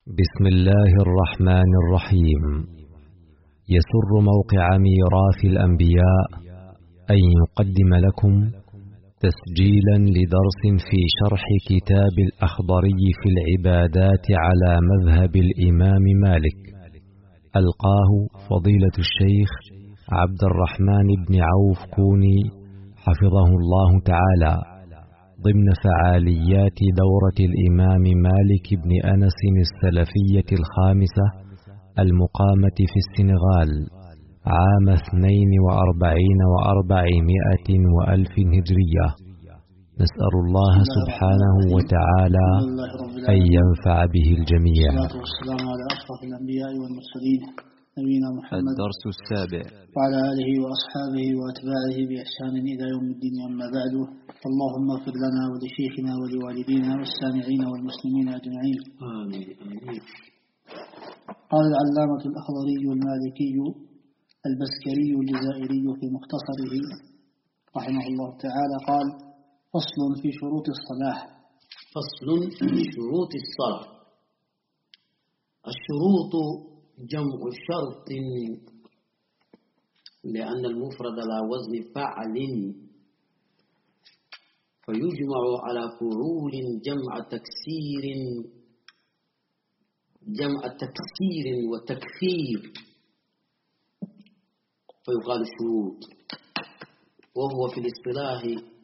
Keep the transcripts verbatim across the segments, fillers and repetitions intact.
بسم الله الرحمن الرحيم. يسر موقع ميراث الأنبياء أن يقدم لكم تسجيلا لدرس في شرح كتاب الأخضري في العبادات على مذهب الإمام مالك، ألقاه فضيلة الشيخ عبد الرحمن بن عوف كوني حفظه الله تعالى، ضمن فعاليات دورة الإمام مالك بن أنس السلفية الخامسة المقامة في السنغال عام اثنين وأربعين وأربعمائة وألف هجرية. نسأل الله سبحانه وتعالى أن ينفع به الجميع. والصلاة والسلام على أشرف الأنبياء والمرسلين نبينا محمد الدرس السابع وعلى آله وأصحابه وأتباعه بإحسان إلى يوم الدين. أما بعد، اللهم اغفر لنا ولشيخنا ولوالدينا والسامعين والمسلمين أجمعين. آمين آمين. قال العلامة الأخضري المالكي البسكري الجزائري في مختصره رحمه الله تعالى قال: فصل في شروط الصلاة. فصل في شروط الصلاة. الشروط جمع شرط، لأن المفرد على وزن فعل، فيجمع على فعول جمع تكسير جمع تكسير وتكثير فيقال شروط. وهو في الاصطلاح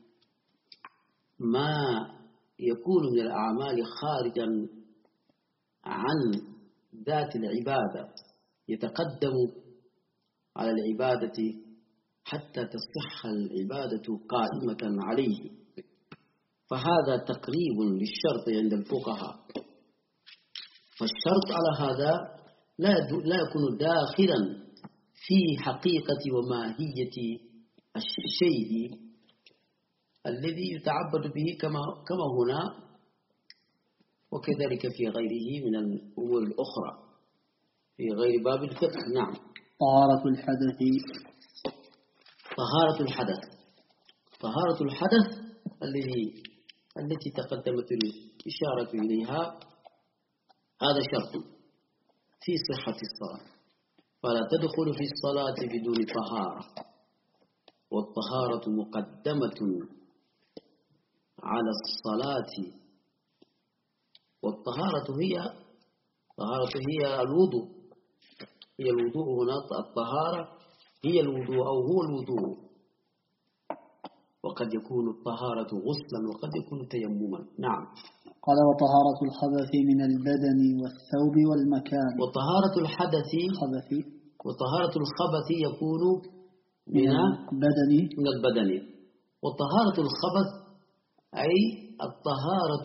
ما يكون من الأعمال خارجا عن ذات العبادة يتقدم على العبادة حتى تصح العبادة قائمة عليه، فهذا تقريب للشرط عند الفقهاء. فالشرط على هذا لا لا يكون داخلا في حقيقة وماهية الشيء الذي يتعبد به كما كما هنا، وكذلك في غيره من الأمور الأخرى في غير باب الفقه. نعم. طهارة الحدث. طهارة الحدث طهارة الحدث الذي التي تقدمت الإشارة إليها، هذا شرط في صحة الصلاة، فلا تدخل في الصلاة بدون طهارة، والطهارة مقدمة على الصلاة. والطهارة هي طهارة هي الوضوء هي الوضوء هنا الطهارة هي الوضوء أو هو الوضوء، وقد يكون الطهارة غسلا وقد يكون تيمما. نعم. قال: وطهارة الخبث من البدن والثوب والمكان. وطهارة الحدث خبث وطهارة الخبث يكون من من البدن من البدن. وطهارة الخبث أي الطهارة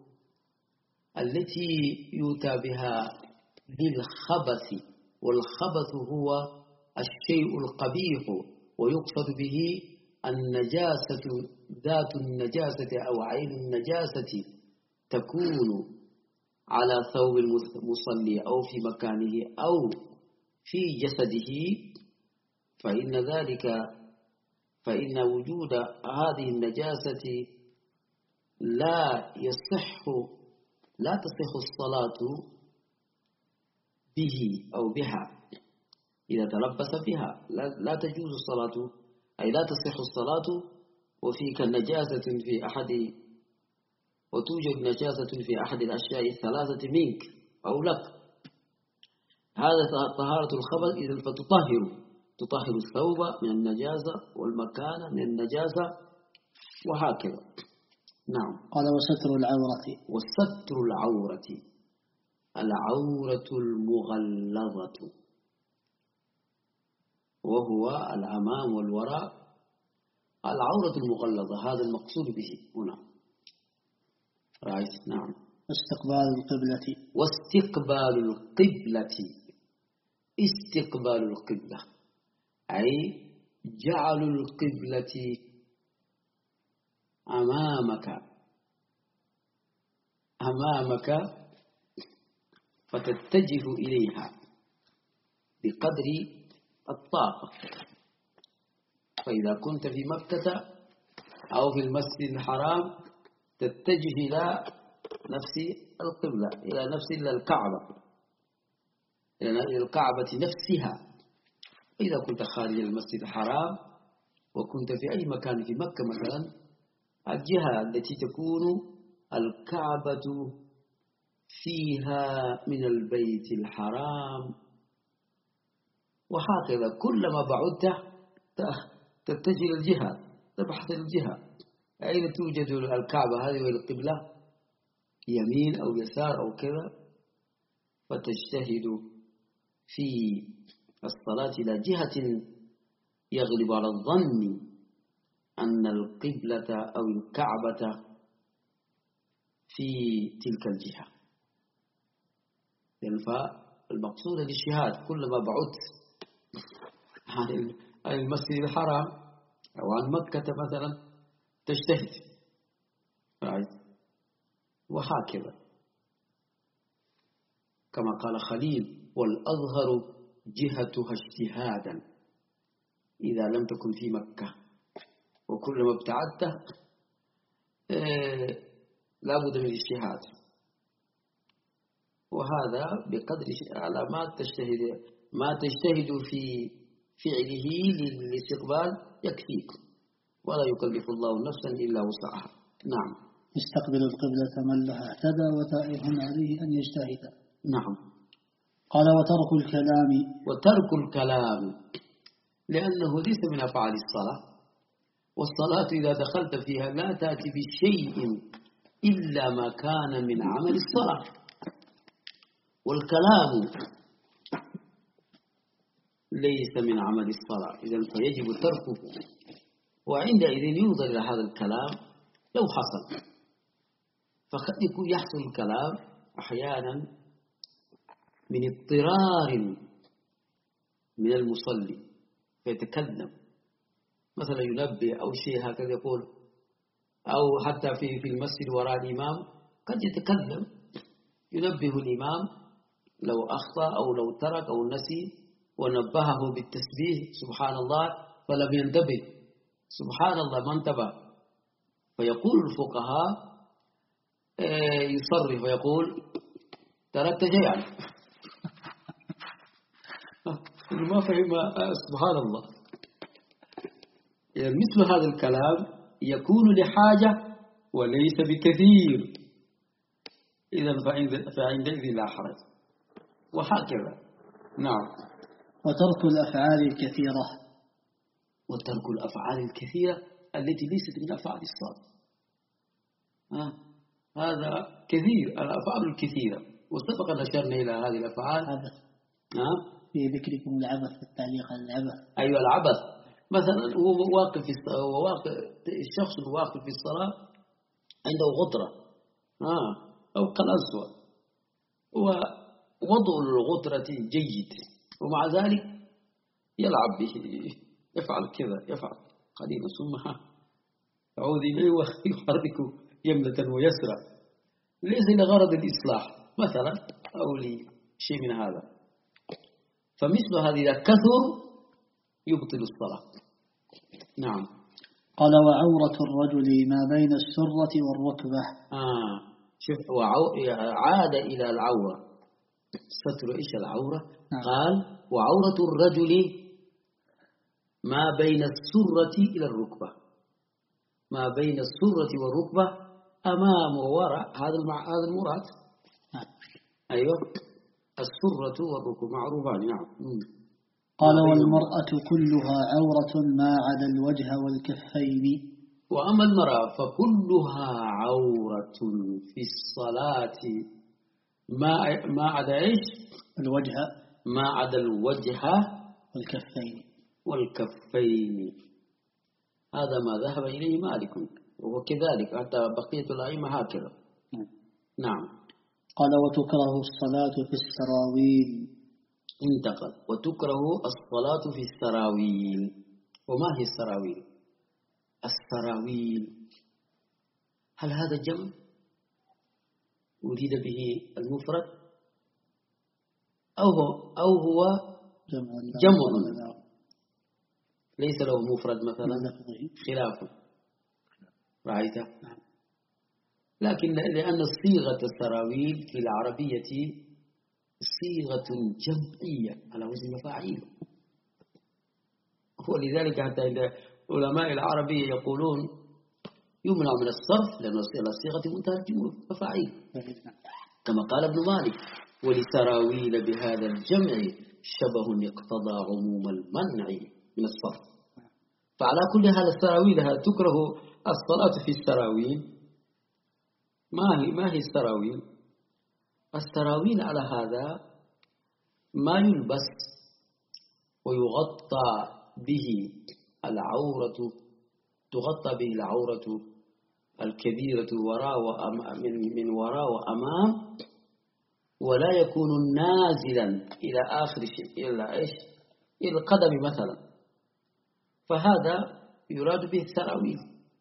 التي يؤتى بها للخبث، والخبث هو الشيء القبيح، ويقصد به النجاسة، ذات النجاسة أو عين النجاسة تكون على ثوب المصلي أو في مكانه أو في جسده، فإن ذلك فإن وجود هذه النجاسة لا يصح لا تصح الصلاة به أو بها. إذا تلبس بها لا, لا تجوز الصلاة، أي لا تصح الصلاة وفيك نجاسة في أحد وتوجد نجاسة في أحد الأشياء الثلاثة منك أو لك. هذا طهارة الخبث. إذن فتطهر تطهر الثوب من النجاسة والمكان من النجاسة وهكذا. نعم. قال: وستر العورة. وستر العورة العورة المغلظة، وهو الأمام والوراء. العورة المغلظة هذا المقصود به هنا. رأيت. نعم. استقبال القبلة. واستقبال القبلة استقبال القبلة أي جعل القبلة أمامك أمامك فتتجه إليها بقدر الطاقة. فإذا كنت في مكة أو في المسجد الحرام تتجه إلى نفس القبلة، إلى نفس الكعبة، إلى الكعبة نفسها. إذا كنت خارج المسجد الحرام وكنت في أي مكان في مكة مثلا، الجهة التي تكون الكعبة فيها من البيت الحرام، وهكذا كلما بعدت تتجه الجهة، تبحث الجهة أين توجد الكعبة هذه والقبلة، يمين أو يسار أو كذا، فتجتهد في الصلاة إلى جهة يغلب على الظن أن القبلة أو الكعبة في تلك الجهة. فالمقصود الاجتهاد، كلما بعدت عن المسجد الحرام أو عن مكة مثلا تجتهد، وهكذا كما قال خليل: والأظهر جهتها اجتهادا إذا لم تكن في مكة، وكلما ابتعدت لا بد من الاجتهاد. وهذا بقدر على ما تجتهد ما تجتهد في فعله للاستقبال يكفيك، ولا يكلف الله نفسا إلا وسعها. نعم. يستقبل القبلة من لها اهتدى، وتائه عليه أن يجتهد. نعم. قال: وترك الكلام. وترك الكلام لأنه ليس من أفعال الصلاة، والصلاة إذا دخلت فيها لا تأتي بشيء إلا ما كان من عمل الصلاة، والكلام ليس من عمل الصلاة، إذن فيجب تركه. وعندئذ ينظر إلى هذا الكلام لو حصل، فقد يكون يحصل الكلام أحيانا من اضطرار من المصلي فيتكلم، مثلا ينبه أو شيء هكذا يقول، أو حتى في في المسجد وراء الإمام قد يتكلم ينبه الإمام لو أخطأ أو لو ترك أو نسي، ونبهه بالتسبيح سبحان الله فلم ينتبه، سبحان الله ما انتبه، فيقول الفقهاء يصرف ويقول تركت شيئا ما فهم سبحان الله. يعني مثل هذا الكلام يكون لحاجة وليس بكثير، إذن فعندئذ لا حرج، وهكذا. نعم. وترك الأفعال الكثيرة. وترك الأفعال الكثيرة التي ليست من أفعال الصلاة، آه. هذا كثير، الأفعال الكثيرة، وسبق أن أشرنا إلى هذه الأفعال. عبث. آه. في ذكركم العبث في التعليق على العبث. أيوة العبث، مثلا هو واقف في الصلاة، واقف الشخص الواقف في الصلاة عنده غطرة آه. أو قلنسوة، ووضع الغطرة جيد، ومع ذلك يلعب به، يفعل كذا، يفعل قليلا ثم يعود إليه ويحرك يمنة ويسرى، ليس لغرض الإصلاح مثلا أو لشيء من هذا. فمثل هذه إذا كثر يبطل الصلاة. نعم. قال: وعورة الرجل ما بين السرة والركبة. آه شوف، عاد إلى العورة، ستر إيش العورة؟ نعم. قال: وعورة الرجل ما بين السرة إلى الركبة، ما بين السرة والركبة أمام ووراء، هذا هذا المراد. نعم. أيوة، السرة والركبة معروفان. نعم. قال: والمرأة كلها عورة ما عدا الوجه والكفين. وأما المرأة فكلها عورة في الصلاة ما ما عدا إيش؟ الوجه. ما عدا الوجه والكفين. والكفين، هذا ما ذهب إليه مالك، وكذلك حتى بقية الأئمة هكذا. نعم. قال: وتكره الصلاة في السراويل. انتقل: وتكره الصلاة في السراويل. وما هي السراويل؟ السراويل هل هذا جمع أريد به المفرد أو هو, أو هو جمع, جمع ليس له مفرد مثلا؟ خلاف. رأيت؟ لكن لأن صيغة السراويل في العربية صيغة جمعية على وزن مفاعيل، ولذلك حتى عند علماء العربية يقولون يمنع من الصرف لأن الصيغة منتهى مفاعيل، كما قال ابن مالك: ولسراويل بهذا الجمع شبه اقتضى عموم المنع من الصرف. فعلى كل حال السراويل تكره الصلاة في السراويل. ما هي ما هي السراويل؟ السراويل على هذا ما يلبس ويغطى به العورة، تغطى به العورة الكبيرة وراء وأمام، من من وراء وأمام، ولا يكون نازلا إلى آخر شيء إلا إيش؟ إلى القدم مثلا. فهذا يراد به السراويل.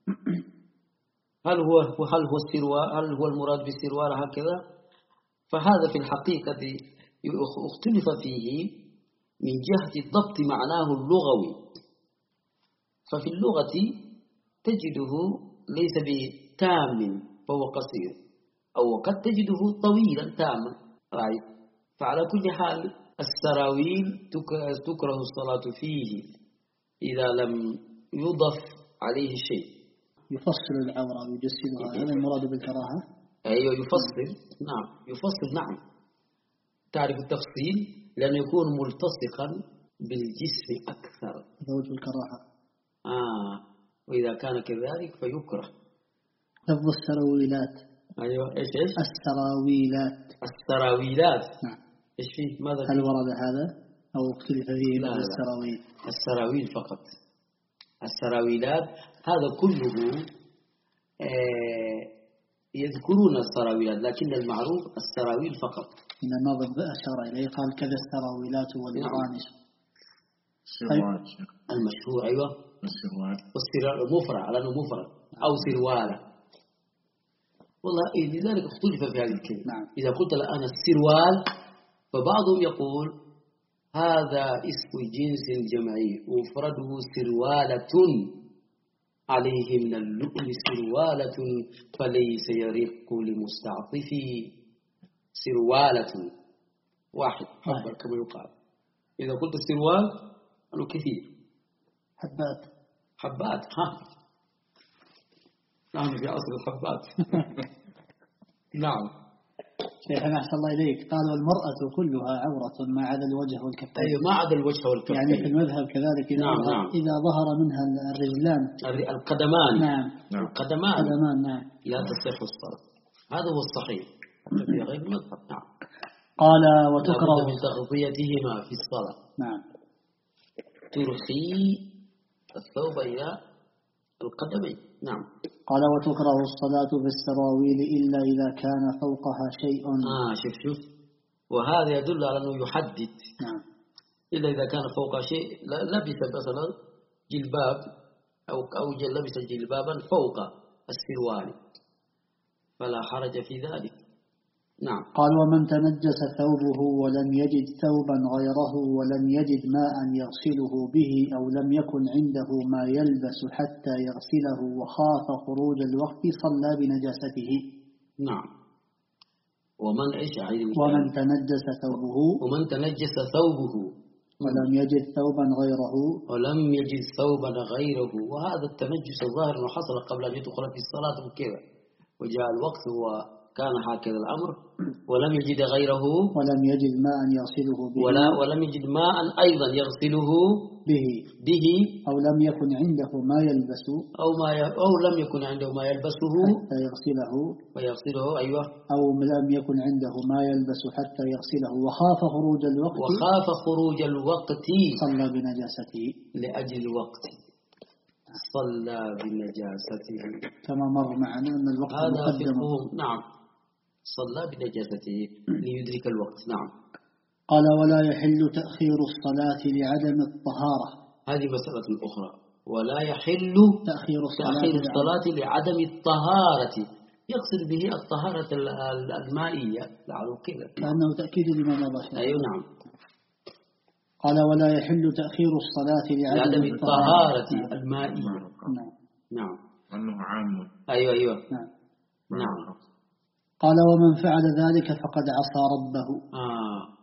هل هو هل هو السروال؟ هل هو المراد بالسروال هكذا؟ فهذا في الحقيقة اختلف فيه من جهة ضبط معناه اللغوي. ففي اللغة تجده ليس بتام فهو قصير، أو قد تجده طويلا تاما. فعلى كل حال السراويل تكره الصلاة فيه إذا لم يضف عليه شيء. يفصل العورة ويجسدها، هذا المراد بالكراهة. أيوة يفصل، نعم يفصل، نعم تعرف التفصيل لأنه يكون ملتصقا بالجسم أكثر. هذا وجه الكراهة. آه وإذا كان كذلك فيكره. لفظ السراويلات. أيوة إيش إيش؟ السراويلات. السراويلات. نعم. إيش فيه؟ ماذا فيه؟ هل ورد هذا أو اختلف فيه؟ لا لا. السراويل. السراويل فقط. السراويلات هذا كله آه يذكرون السراويلات، لكن المعروف السراويل فقط. إن الناظم أشار إليه قال كذا السراويلات والبرانس. سروال المشهور. أيوة السروال والسروال مفرد على أنه مفرد أو سروالة. والله إيه لذلك اختلف في هذه الكلمة. نعم. إذا قلت الآن السروال فبعضهم يقول هذا اسم جنس جمعي مفرده سروالة، عليه من اللؤم سروالة فليس يرق لمستعطفي. سروالة واحد حبة كما يقال. إذا قلت السروال أنه كثير حبات حبات. ها نحن في عصر الحبات. نعم. شيخنا أحسن الله إليك، قال والمرأة كلها عورة ما عدا الوجه والكفين. أيوة ما عدا الوجه والكفين. يعني في المذهب كذلك إذا, نعم ظهر, نعم. إذا ظهر منها الرجلان القدمان. نعم. القدمان القدمان نعم لا تصح الصلاة. هذا هو الصحيح في غير المذهب. نعم. قال وتكره من تغطيتهما في الصلاة. نعم. ترخي الثوب إلى القدمين. نعم. قال وتكره الصلاة في السراويل إلا إذا كان فوقها شيء. آه شوف شوف وهذا يدل على أنه يحدد. نعم. إلا إذا كان فوقها شيء، لبس مثلا جلباب أو أو لبس جلبابا فوق السروال فلا حرج في ذلك. نعم. قال ومن تنجس ثوبه ولم يجد ثوبا غيره ولم يجد ماء يغسله به أو لم يكن عنده ما يلبس حتى يغسله وخاف خروج الوقت صلى بنجاسته. نعم. ومن إيش ومن تنجس ثوبه ومن تنجس ثوبه ولم يجد ثوبا غيره ولم يجد ثوبا غيره وهذا التنجس الظاهر أنه حصل قبل أن يدخل في الصلاة وكذا وجاء الوقت وكان هكذا الأمر ولم يجد غيره ولم يجد ماء يغسله به ولا ولم يجد ماء أيضا يغسله به به أو لم يكن عنده ما يلبس أو ما ي... أو لم يكن عنده ما يلبسه حتى يغسله ويغسله. أيوة. أو لم يكن عنده ما يلبس حتى يغسله وخاف خروج الوقت وخاف خروج الوقت صلى بنجاسته لأجل الوقت صلى بنجاسته كما مر معنا أن الوقت هذا مقدم. نعم صلى بنجاسته ليدرك الوقت. نعم. قال ولا يحل تأخير الصلاة لعدم الطهارة. هذه مسألة أخرى. ولا يحل تأخير الصلاة, تأخير الصلاة لعدم الطهارة يقصد به الطهارة المائية لعله كذا كأنه تأكيد لما مضى. أيوة نعم. قال ولا يحل تأخير الصلاة لعدم, لعدم الطهارة نعم. المائية. نعم. نعم. أنه عام. أيوة أيوة. نعم. نعم. قال ومن فعل ذلك فقد عصى ربه. آه.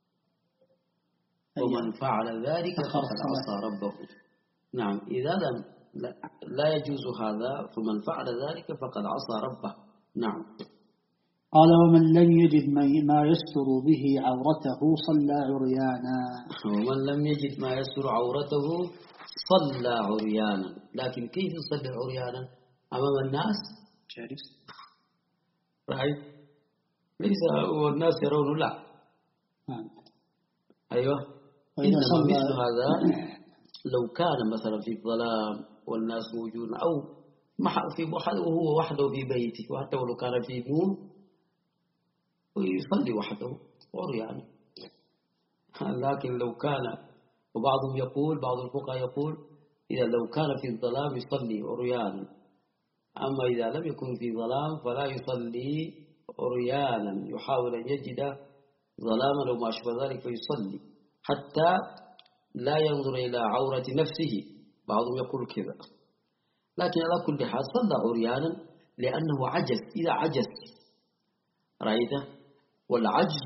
ومن فعل ذلك فقد عصى ربه. نعم. إذا لم لا يجوز هذا، فمن فعل ذلك فقد عصى ربه. نعم. قال ومن لم يجد ما يستر به عورته صلى عريانا. ومن لم يجد ما يستر عورته صلى عريانا. لكن كيف يصلي عريانا أمام الناس؟ جالس right. ليس والناس يرون، لا. نعم. أيوه. إنما مثل هذا لو كان مثلا في الظلام والناس موجودون، أو في وهو وحده في بيته، وحتى ولو كان في نور ويصلي وحده عريانا. لكن لو كان، وبعضهم يقول، بعض الفقهاء يقول إذا لو كان في الظلام يصلي عريانا، أما إذا لم يكن في ظلام فلا يصلي عريانا، يحاول أن يجد ظلاما أو ما أشبه ذلك فيصلي حتى لا ينظر إلى عورة نفسه. بعضهم يقول كذا. لكن على كل حال صلى عريانا لأنه عجز. إذا عجز رأيته، والعجز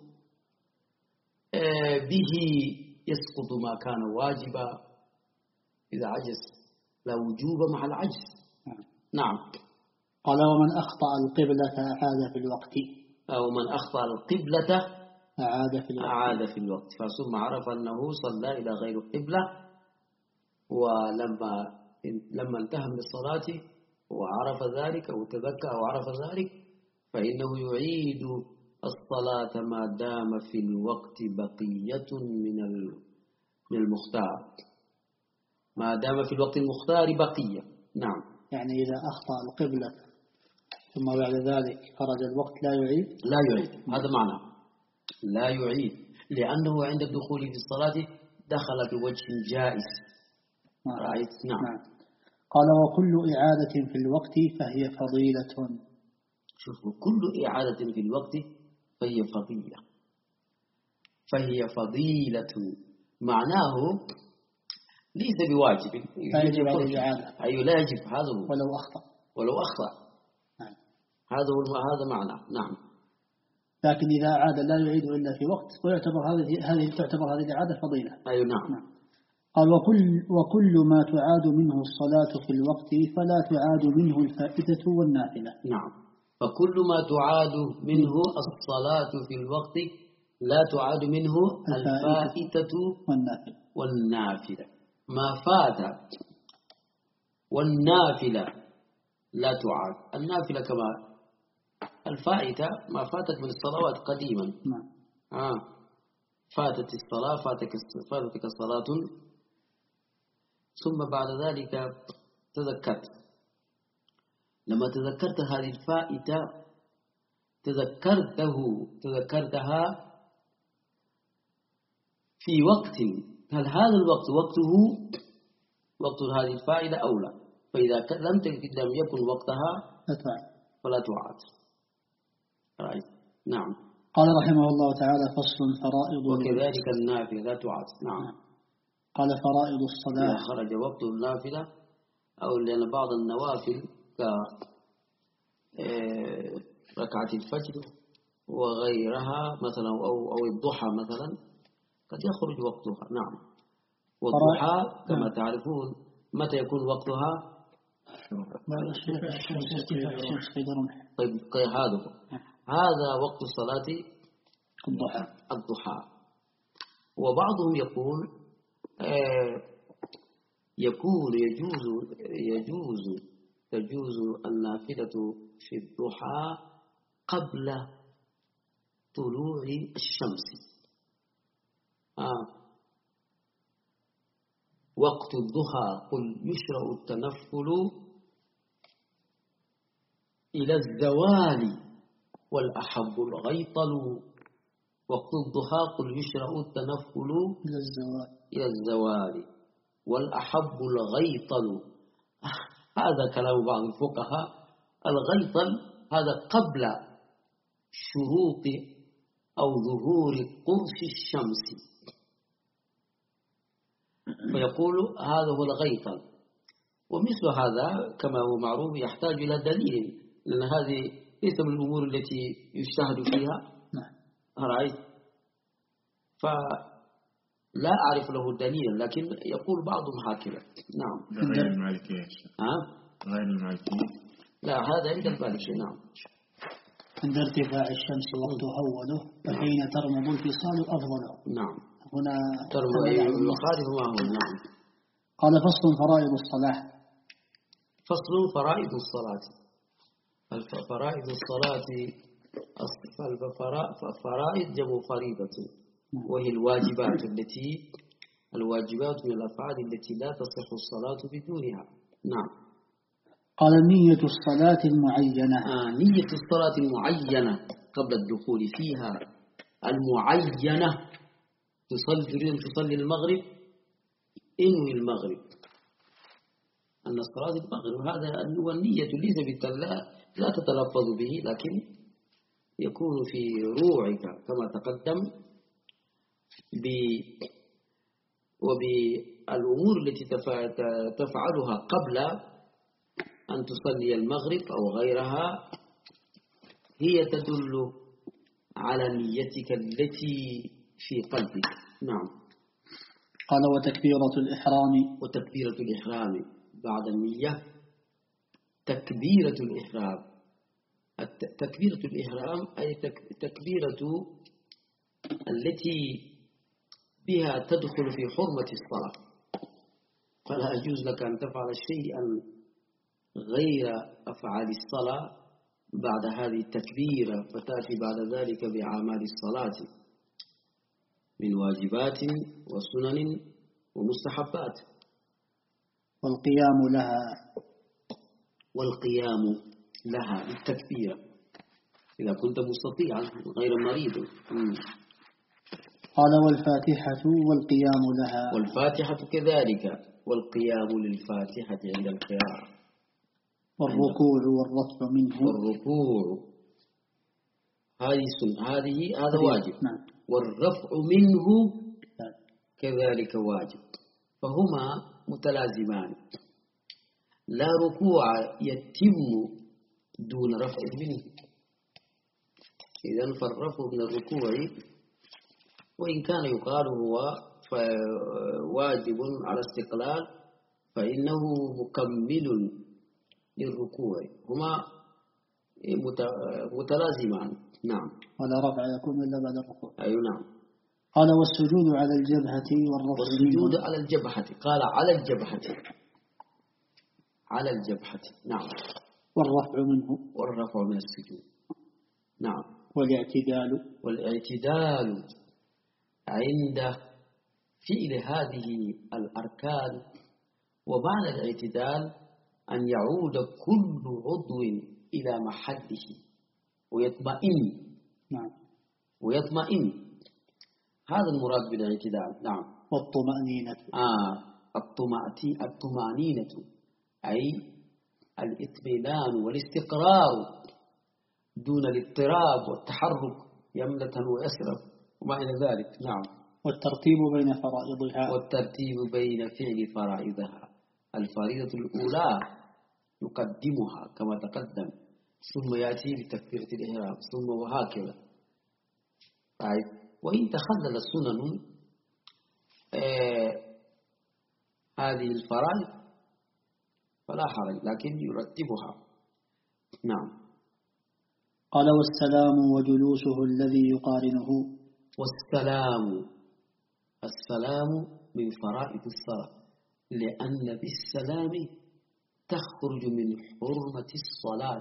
به يسقط ما كان واجبا. إذا عجز لا وجوب مع العجز. نعم. قال ومن أخطأ القبلة أعاد في الوقت. أو من أخطأ القبلة أعاد في الوقت. أعاد في الوقت. فثم عرف أنه صلى إلى غير القبلة، ولما لما انتهى من الصلاة وعرف ذلك أو تذكر أو عرف ذلك، فإنه يعيد الصلاة ما دام في الوقت بقية من من المختار، ما دام في الوقت المختار بقية. نعم. يعني إذا أخطأ القبلة ثم بعد ذلك خرج الوقت لا يعيد. لا يعيد. هذا معنى لا يعيد، لأنه عند الدخول في الصلاة دخل بوجه جائز. رأيت. نعم. نعم. قال وكل إعادة في الوقت فهي فضيلة. شوفوا، كل إعادة في الوقت فهي فضيلة. فهي فضيلة معناه ليس بواجب. يجب على الإعادة. أي لا يجب. هذا هو. ولو أخطأ. ولو أخطأ. نعم. هذا هو هذا معنى. نعم. لكن إذا عاد لا يعيد إلا في وقت، ويعتبر هذه هذه تعتبر هذه الإعادة فضيلة. أي نعم. نعم. قال وكل وكل ما تعاد منه الصلاة في الوقت فلا تعاد منه الفائتة والنافلة. نعم. فكل ما تعاد منه الصلاة في الوقت لا تعاد منه الفائتة والنافلة. والنافلة. ما فات والنافلة لا تعاد. النافلة كما الفائتة ما فاتت من الصلوات قديما. نعم. آه. فاتت الصلاة، فاتك فاتك الصلاة، ثم بعد ذلك تذكرت. لما تذكرت هذه الفائتة تذكرته تذكرتها في وقت، هل هذا الوقت وقته وقت هذه الفائدة أو لا؟ فإذا لم لم يكن وقتها فلا تعاد. رأيت. نعم. قال رحمه الله تعالى فصل فرائض وكذلك النافلة لا تعاد. نعم. قال فرائض الصلاة إذا خرج وقت النافلة، أو لأن بعض النوافل كركعة الفجر وغيرها مثلا أو أو الضحى مثلا قد يخرج وقتها. نعم. والضحى كما تعرفون متى يكون وقتها؟ طيب هذا هذا وقت الصلاة الضحى. الضحى. وبعضهم يقول آه يكون يجوز يجوز تجوز النافلة في الضحى قبل طلوع الشمس. آه. وقت الضحى قل يشرع التنفل إلى الزوال والأحب الغيطل. وقت الضحى قل يشرع التنفل إلى الزوال إلى الزوال والأحب الغيطل. هذا كلام بعض الفقهاء. الغيطل هذا قبل شروق أو ظهور قرص الشمس، فيقول هذا هو الغيطل. ومثل هذا كما هو معروف يحتاج إلى دليل، لأن هذه ليس من الأمور التي يجتهد فيها. نعم. رأيت، فلا أعرف له دليل، لكن يقول بعضهم هكذا. نعم. غير المالكية. ها؟ غير المالكية. لا، هذا عند المالكية. نعم. عند ارتفاع الشمس وقت أوله فحين ترمض الفصال أفضله. نعم. هنا ترمض يخالف ما هو. نعم. قال فصل فرائض الصلاة. فصل فرائض الصلاة. فرائض الصلاة فرائض جمع فريضة، وهي الواجبات التي الواجبات من الأفعال التي لا تصح الصلاة بدونها. نعم. قال نية الصلاة المعينة. آه نية الصلاة المعينة قبل الدخول فيها. المعينة، تصلي تريد أن تصلي المغرب، انوي المغرب أن الصلاة المغرب، هذا هو النية، ليس بالتلا لا تتلفظ به، لكن يكون في روعك كما تقدم ب وبالأمور التي تفعلها قبل أن تصلي المغرب أو غيرها، هي تدل على نيتك التي في قلبك. نعم. قال وتكبيرة الإحرام. وتكبيرة الإحرام بعد النية تكبيرة الإحرام. تكبيرة الإحرام أي تكبيرة التي بها تدخل في حرمة الصلاة، فلا يجوز لك أن تفعل شيئا غير أفعال الصلاة بعد هذه التكبيرة، فتأتي بعد ذلك بأعمال الصلاة من واجبات وسنن ومستحبات. والقيام لها. والقيام لها بالتكبيرة إذا كنت مستطيعا غير مريض. قال والفاتحة والقيام لها. والفاتحة كذلك، والقيام للفاتحة عند القراءة. والركوع والرفع منه. والركوع هذه هذه هذا واجب. نعم. والرفع منه كذلك واجب، فهما متلازمان، لا ركوع يتم دون رفع منه. إذن فالرفع من الركوع وإن كان يقال هو واجب على استقلال، فإنه مكمل للركوع، هما متلازمان. نعم. ولا رفع يكون إلا بعد الركوع. أي نعم. قال والسجود على الجبهة والرفع والسجود منه. على الجبهة، قال على الجبهة، على الجبهة. نعم. والرفع منه. والرفع من السجود. نعم. والاعتدال. والاعتدال عند فعل هذه الأركان. ومعنى الاعتدال أن يعود كل عضو إلى محله ويطمئن. نعم. ويطمئن، هذا المراد بالاعتدال. نعم. والطمأنينة. آه الطمأنينة أي الاطمئنان والاستقرار دون الاضطراب والتحرك يمنة ويسرا وما إلى ذلك. نعم. والترتيب بين فرائضها. والترتيب بين فعل فرائضها. الفريضة الأولى يقدمها كما تقدم، ثم يأتي بتكبيرة الإحرام، ثم وهكذا. طيب. وإن تخلل السنن آه هذه الفرائض فلا حرج، لكن يرتبها. نعم. قال والسلام وجلوسه الذي يقارنه. والسلام، السلام من فرائض الصلاة، لأن بالسلام تخرج من حرمة الصلاة.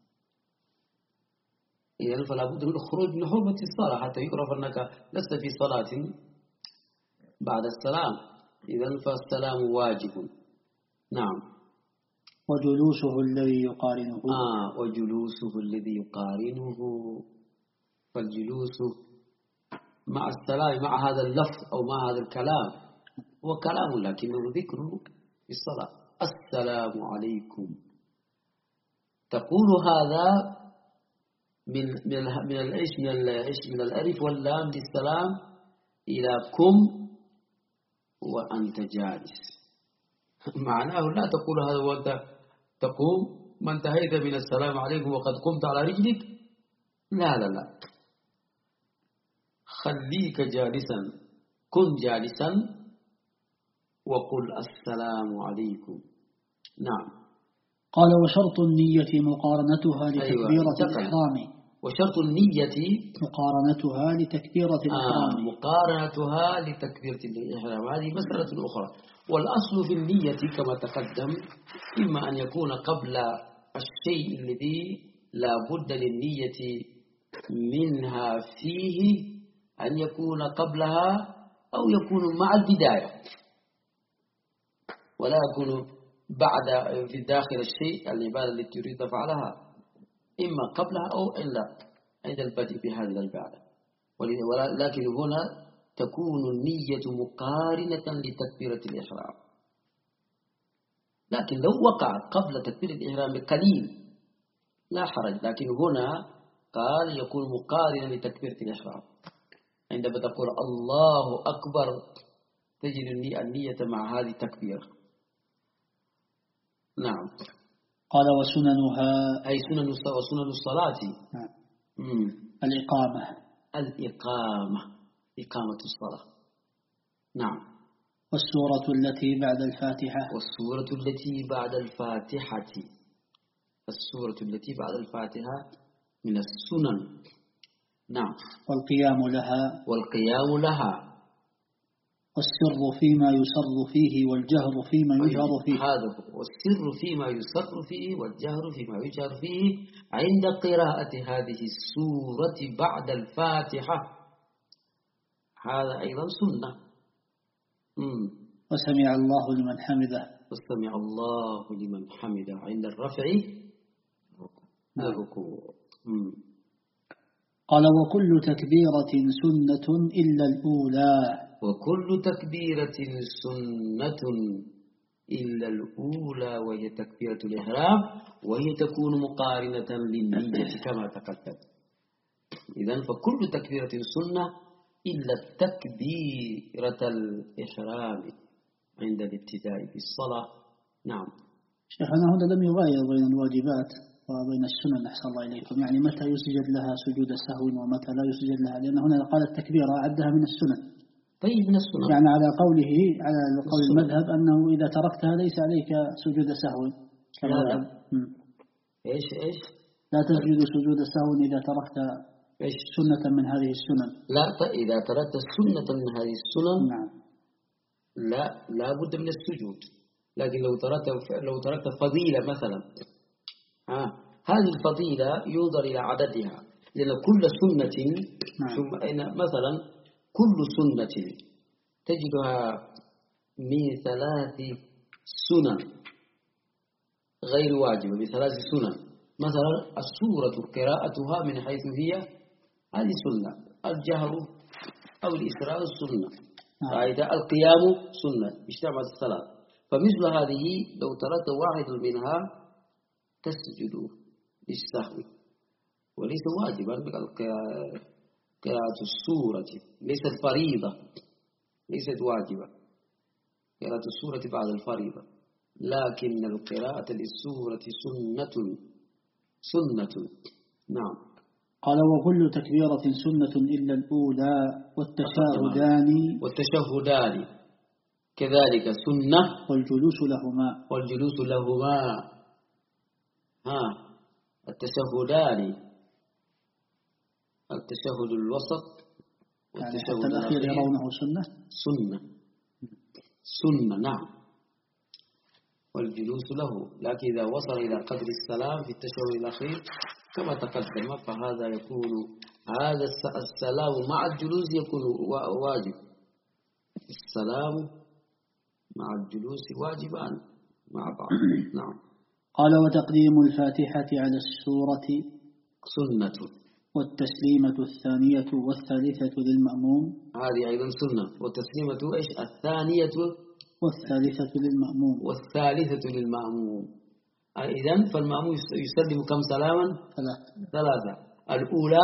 إذن فلا بد من الخروج من حرمة الصلاة حتى يعرف أنك لست في صلاة بعد السلام. إذن فالسلام واجب. نعم. وجلوسه الذي يقارنه. آه وجلوسه الذي يقارنه، فالجلوس مع السلام مع هذا اللفظ أو مع هذا الكلام هو كلام لكنه ذكره في الصلاة. السلام عليكم، تقول هذا من من من الإيش من الإيش من الألف واللام للسلام إلى كم وأنت جالس. معناه لا تقول هذا وأنت تقوم ما انتهيت من السلام عليكم وقد قمت على رجلك، لا لا لا، خليك جالسا، كن جالسا وقل السلام عليكم. نعم. قال وشرط النية مقارنتها لتكبيرة أيوة. الإحرام. وشرط النية مقارنتها لتكبيرة الإحرام. آه مقارنتها لتكبيرة الإحرام، هذه مسألة أخرى. والأصل في النية كما تقدم إما أن يكون قبل الشيء الذي لا بد للنية منها فيه أن يكون قبلها، أو يكون مع البداية، ولا يكون بعد في داخل الشيء العبادة التي تريد فعلها، إما قبلها أو إلا عند البدء بهذه العبادة. ولكن هنا تكون النية مقارنة لتكبيرة الإحرام، لكن لو وقع قبل تكبير الإحرام قليل لا حرج، لكن هنا قال يكون مقارنة لتكبيرة الإحرام. عندما تقول الله أكبر تجد النية مع هذه التكبيرة. نعم. قال وسننها أي سنن وسنن الصلاة. نعم. مم. الإقامة. الإقامة، إقامة الصلاة. نعم. والسورة التي بعد الفاتحة. والسورة التي بعد الفاتحة، السورة التي بعد الفاتحة من السنن. نعم. والقيام لها. والقيام لها. والسر فيما يسر فيه والجهر فيما يجهر فيه. هذا والسر فيما يسر فيه والجهر فيما يجهر فيه عند قراءة هذه السورة بعد الفاتحة، هذا أيضا سنة. مم. وسمع الله لمن حمده. وسمع الله لمن حمده عند الرفع الركوع. قال وكل تكبيرة سنة إلا الأولى. وكل تكبيرة سنة إلا الأولى، وهي تكبيرة الإحرام، وهي تكون مقارنة للنية كما تقدم. إذن فكل تكبيرة سنة إلا تكبيرة الإحرام عند الابتداء بالصلاة. نعم. شيخنا هنا لم يغاير بين الواجبات وبين السنن، أحسن الله إليكم، يعني متى يسجد لها سجود السهو ومتى لا يسجد لها، لأن هنا قال التكبيرة عدها من السنن. طيب من السنن، يعني على قوله على قول المذهب أنه إذا تركتها ليس عليك سجود سهو. لا. إيش إيش لا تسجد سجود سهو إذا تركت إيش سنة من هذه السنن. لا، إذا تركت سنة من هذه السنن نعم لا لا بد من السجود. لكن لو تركت لو تركت فضيلة مثلا، ها هذه الفضيلة ينظر إلى عددها، لأن كل سنة نعم. مثلا كل سنة تجدها من ثلاث سنن غير واجبة، بثلاث سنن. مثلا السورة قراءتها من حيث هي هذه سنة، الجهر أو الإسراء سنة، فإذا القيام سنة اجتمعت الصلاة. فمثل هذه لو تركت واحد منها تسجد للسهو، وليس واجبا قراءة السورة، ليست فريضة، ليست واجبة قراءة السورة بعد الفريضة، لكن القراءة للسورة سنة سنة. نعم. قال وكل تكبيرة سنة إلا الأولى والتشهدان والتشهدان كذلك سنة، والجلوس لهما والجلوس لهما ها التشهدان، التشهد الوسط والتشهد يعني الأخير يرونه سنة سنة سنة. نعم. والجلوس له، لكن إذا وصل إلى قدر السلام في التشهد الأخير كما تقدم فهذا يكون هذا السلام مع الجلوس يكون واجب، السلام مع الجلوس واجبان مع بعض. نعم. قال وتقديم الفاتحة على السورة سنة، والتسليمة الثانية والثالثة للمأموم، هذه أيضا سنة. والتسليمة إيش؟ الثانية والثالثة للمأموم، والثالثة للمأموم. إذن فالمأموم يسلم كم سلاما؟ ثلاثة. ثلاثة. الأولى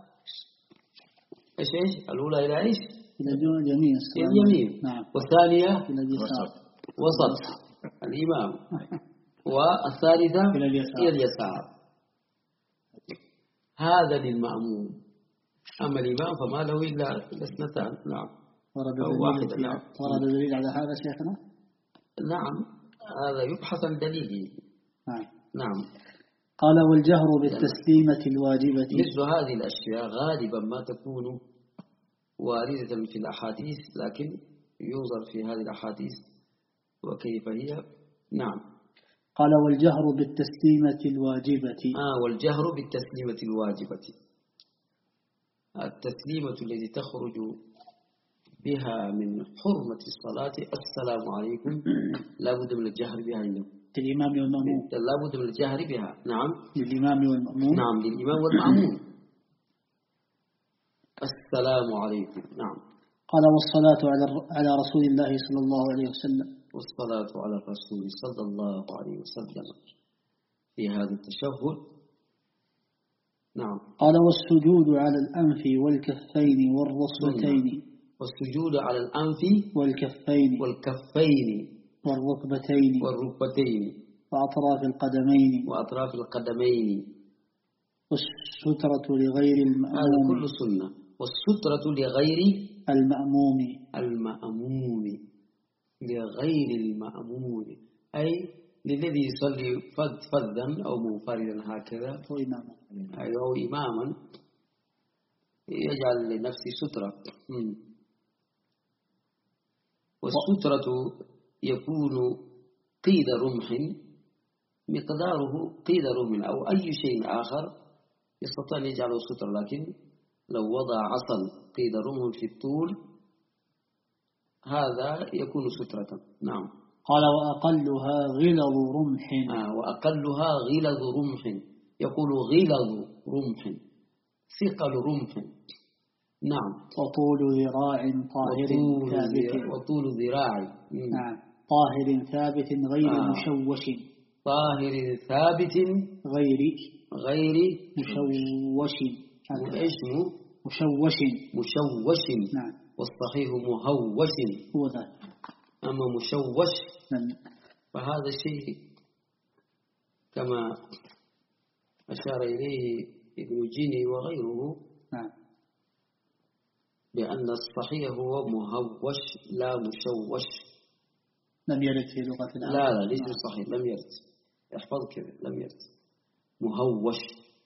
إيش إيش؟ الأولى إلى إيش؟ إلى اليمين. اليمين. نعم. والثانية إلى اليسار. وسط الإمام. والثالثة إلى اليسار. إلى اليسار. هذا للمأموم. أما الإمام فما له إلا اثنتان. نعم. ورد واحد. دليل, نعم. ورد دليل على هذا شيخنا؟ نعم، هذا يبحث عن دليله. نعم. نعم. قال والجهر بالتسليمة الواجبة. مثل هذه الأشياء غالبا ما تكون واردة في الأحاديث، لكن ينظر في هذه الأحاديث وكيف هي. نعم. قال والجهر بالتسليمة الواجبة. آه والجهر بالتسليمة الواجبة، التسليمة التي تخرج بها من حرمة الصلاة السلام عليكم، لا بد من الجهر بها عندهم للإمام والمأموم. لا بد من الجهر بها. نعم. للإمام والمأموم. نعم للإمام والمأموم. السلام عليكم. نعم. قال والصلاة على على رسول الله صلى الله عليه وسلم. والصلاة على الرسول صلى الله عليه وسلم في هذا التشهد. نعم. قال والسجود على الأنف والكفين والركبتين. والسجود على الأنف والكفين والكفين والركبتين والركبتين وأطراف القدمين وأطراف القدمين. والسترة لغير المأموم. هذا كل سنة. والسترة لغير المأموم. المأموم لغير المأموم، أي للذي يصلي فذ فذا أو منفردا هكذا أو إماما أو إماما يجعل لنفسه سترة. والسترة يكون قيد رمح، مقداره قيد رمح أو أي شيء آخر يستطيع أن يجعله سترة، لكن لو وضع عصا قيد رمح في الطول هذا يكون سترة. نعم. قال وأقلها غلظ رمح. آه وأقلها غلظ رمح، يقول غلظ رمح، ثقل رمح. نعم. وطول ذراع طاهر وطول ثابت. وطول ذراع. نعم. طاهر ثابت غير آه. مشوش. طاهر ثابت غير غير مشوش. اسمه مشوش. مشوش. نعم. والصحيح مهوش. هو ذا. أما مشوش نعم. فهذا شيء كما أشار إليه ابن جيني وغيره. نعم. بأن الصحيح هو مهوش لا مشوش. لم يرد في لغة العرب. لا لا ليس صحيح، لم يرد. احفظ كذا، لم يرد. مهوش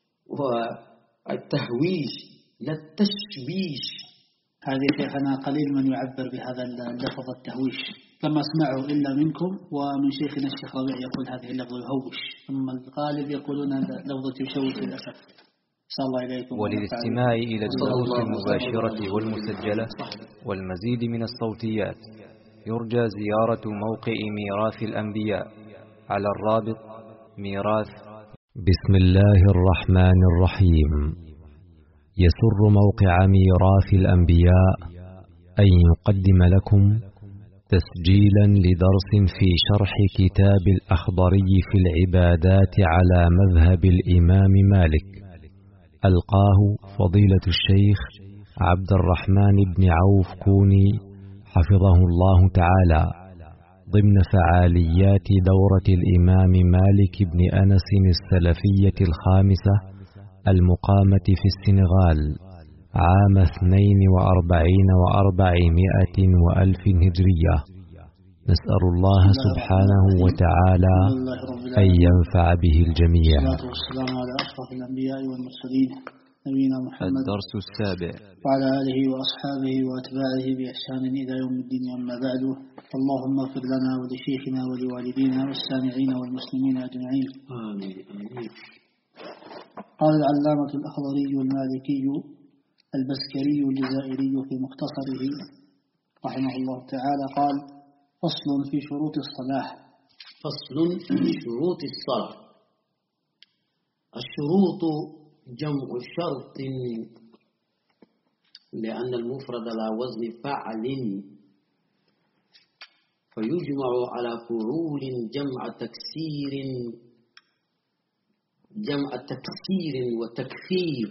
والتهويش لا التشويش. هذه شيخنا قليل من يعبر بهذا اللفظ التهويش، لما أسمعه إلا منكم ومن شيخنا الشيخ ربيع يقول هذه اللفظ يهوش، ثم الغالب يقولون هذا لفظة يشوش للأسف. صلى الله عليكم. وللاستماع إلى الدروس المباشرة والمسجلة والمزيد من الصوتيات يرجى زيارة موقع ميراث الأنبياء على الرابط ميراث. بسم الله الرحمن الرحيم. يسر موقع ميراث الأنبياء أن يقدم لكم تسجيلا لدرس في شرح كتاب الأخضري في العبادات على مذهب الإمام مالك، ألقاه فضيلة الشيخ عبد الرحمن بن عوف كوني حفظه الله تعالى ضمن فعاليات دورة الإمام مالك بن أنس السلفية الخامسة المقامة في السنغال عام اثنين وأربعين وأربعمائة وألف هجرية. نسأل الله سبحانه وتعالى أن ينفع به الجميع. والصلاة والسلام على أشرف الأنبياء والمرسلين نبينا محمد الدرس السابع. وعلى آله وأصحابه وأتباعه بإحسان إلى يوم الدين. أما بعد، اللهم اغفر لنا ولشيخنا ولوالدينا والسامعين والمسلمين أجمعين. آمين آمين. قال العلامة الأخضري المالكي البسكري الجزائري في مختصره رحمه الله تعالى قال: فصل في شروط الصلاة. فصل في شروط الصلاة. الشروط جمع شرط، لأن المفرد على وزن فعل فيجمع على فعول جمع تكسير جمع تكسير وتكثير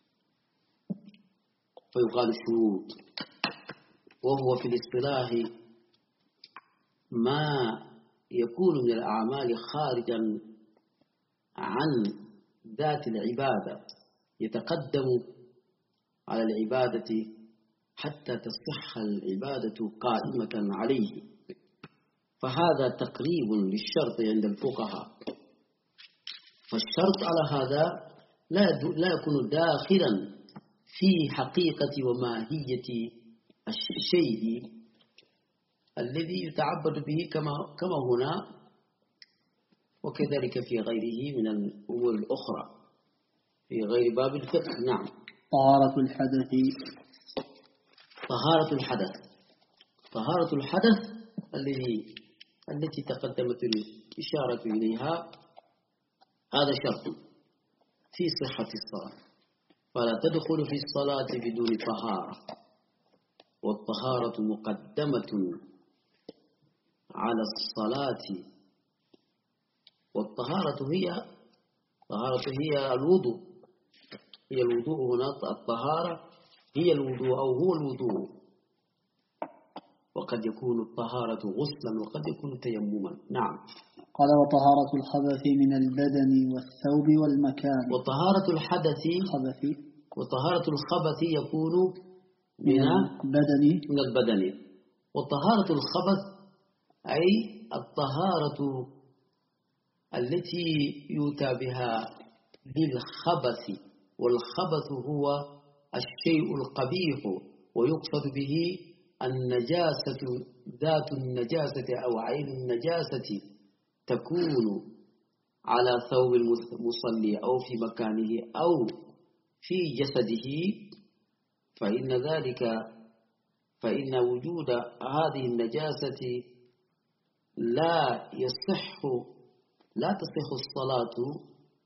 فيقال شروط. وهو في الاصطلاح ما يكون من الأعمال خارجا عن ذات العبادة، يتقدم على العبادة حتى تصح العبادة قائمة عليه، فهذا تقريب للشرط عند الفقهاء. فالشرط على هذا لا لا يكون داخلا في حقيقة وماهية الشيء الذي يتعبد به كما كما هنا، وكذلك في غيره من الأمور الأخرى في غير باب الفقه. نعم. طهارة الحدث. طهارة الحدث طهارة الحدث الذي التي تقدمت الإشارة إليها، هذا شرط في صحة الصلاة، فلا تدخل في الصلاة بدون طهارة، والطهارة مقدمة على الصلاة. والطهارة هي طهارة هي الوضوء هي الوضوء هنا الطهارة هي الوضوء أو هو الوضوء، وقد يكون الطهارة غسلا وقد يكون تيمما. نعم. قال وطهارة الخبث من البدن والثوب والمكان. وطهارة الحدث خبث وطهارة الخبث يكون من البدن من البدن وطهارة الخبث أي الطهارة التي يؤتى بها للخبث، والخبث هو الشيء القبيح، ويقصد به النجاسة ذات النجاسة أو عين النجاسة تكون على ثوب المصلي أو في مكانه أو في جسده، فإن ذلك فإن وجود هذه النجاسة لا يصح لا تصح الصلاة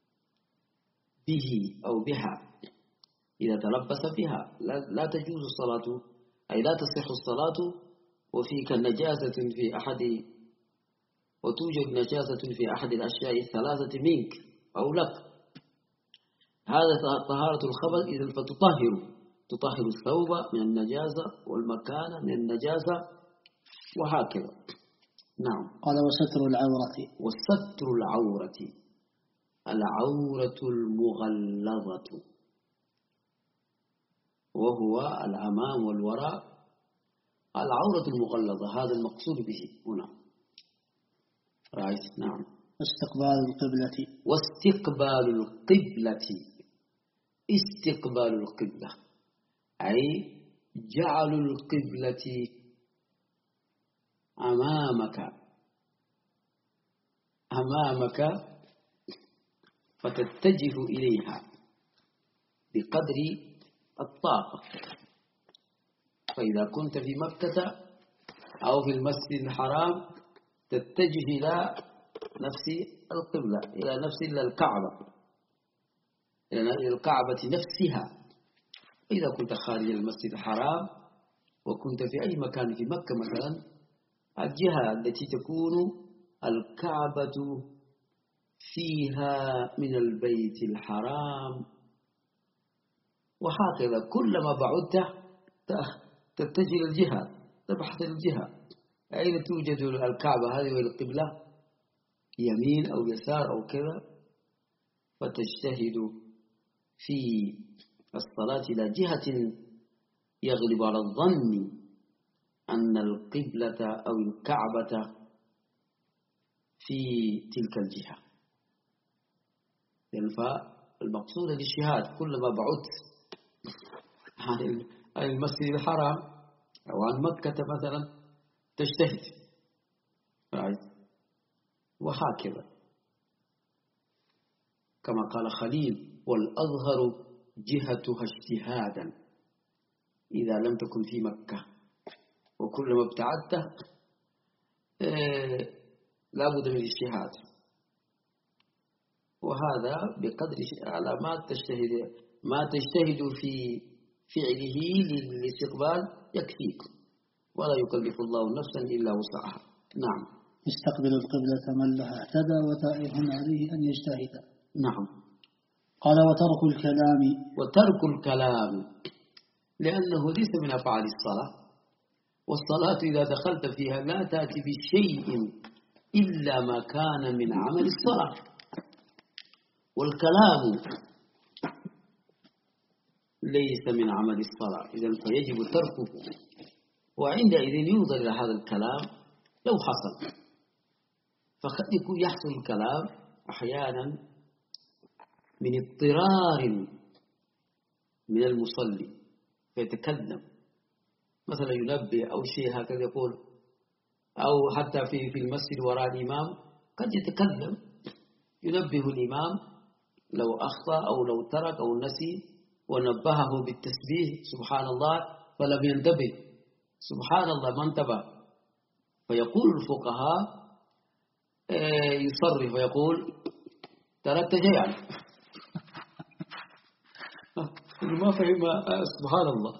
به أو بها إذا تلبس بها، لا, لا تجوز الصلاة، أي لا تصح الصلاة وفيك النجاسة في أحد وتوجد نجاسة في أحد الأشياء الثلاثة منك أو لك. هذا طهارة الخبث، إذا فتطهر تطهر الثوب من النجاسة والمكان من النجاسة وهكذا. نعم. قال وستر العورة. وستر العورة العورة المغلظة، وهو الأمام والوراء. العورة المغلظة هذا المقصود به هنا. رأيت. نعم. استقبال القبلة. واستقبال القبلة استقبال القبلة أي جعل القبلة أمامك أمامك فتتجه إليها بقدر الطاقة. فإذا كنت في مكة أو في المسجد الحرام تتجه إلى نفس القبلة، إلى نفس الكعبة، إلى الكعبة نفسها. إذا كنت خارج المسجد الحرام وكنت في أي مكان في مكة مثلا، الجهة التي تكون الكعبة فيها من البيت الحرام، وهكذا كلما بعدت تتجه الجهة، تبحث الجهة أين توجد الكعبة هذه والقبلة، يمين أو يسار أو كذا، فتجتهد في الصلاة إلى جهة يغلب على الظن أن القبلة أو الكعبة في تلك الجهة. فالمقصود الاجتهاد، كلما بعدت عن المسجد الحرام أو عن مكة مثلا تجتهد، وهكذا كما قال خليل: والأظهر جهتها اجتهادا إذا لم تكن في مكة، وكلما ابتعدت لا بد من الاجتهاد. وهذا بقدر على ما تجتهد ما تجتهد في فعله للاستقبال يكفيك، ولا يكلف الله نفسا إلا وسعها. نعم. يستقبل القبلة من لها اهتدى وتائه عليه أن يجتهد. نعم. قال وترك الكلام. وترك الكلام لأنه ليس من أفعال الصلاة، والصلاة إذا دخلت فيها لا تأتي بشيء إلا ما كان من عمل الصلاة. والكلام ليس من عمل الصلاة، إذن فيجب تركه. وعندئذ ينظر إلى هذا الكلام لو حصل، فقد يكون يحصل الكلام أحيانا من اضطرار من المصلي فيتكلم، مثلا ينبه أو شيء هكذا يقول، أو حتى في في المسجد وراء الإمام قد يتكلم ينبه الإمام لو أخطأ أو لو ترك أو نسي ونبهه بالتسبيح سبحان الله فلم ينتبه، سبحان الله ما انتبه، فيقول الفقهاء يصرف ويقول تركت شيئا ما فهم سبحان الله.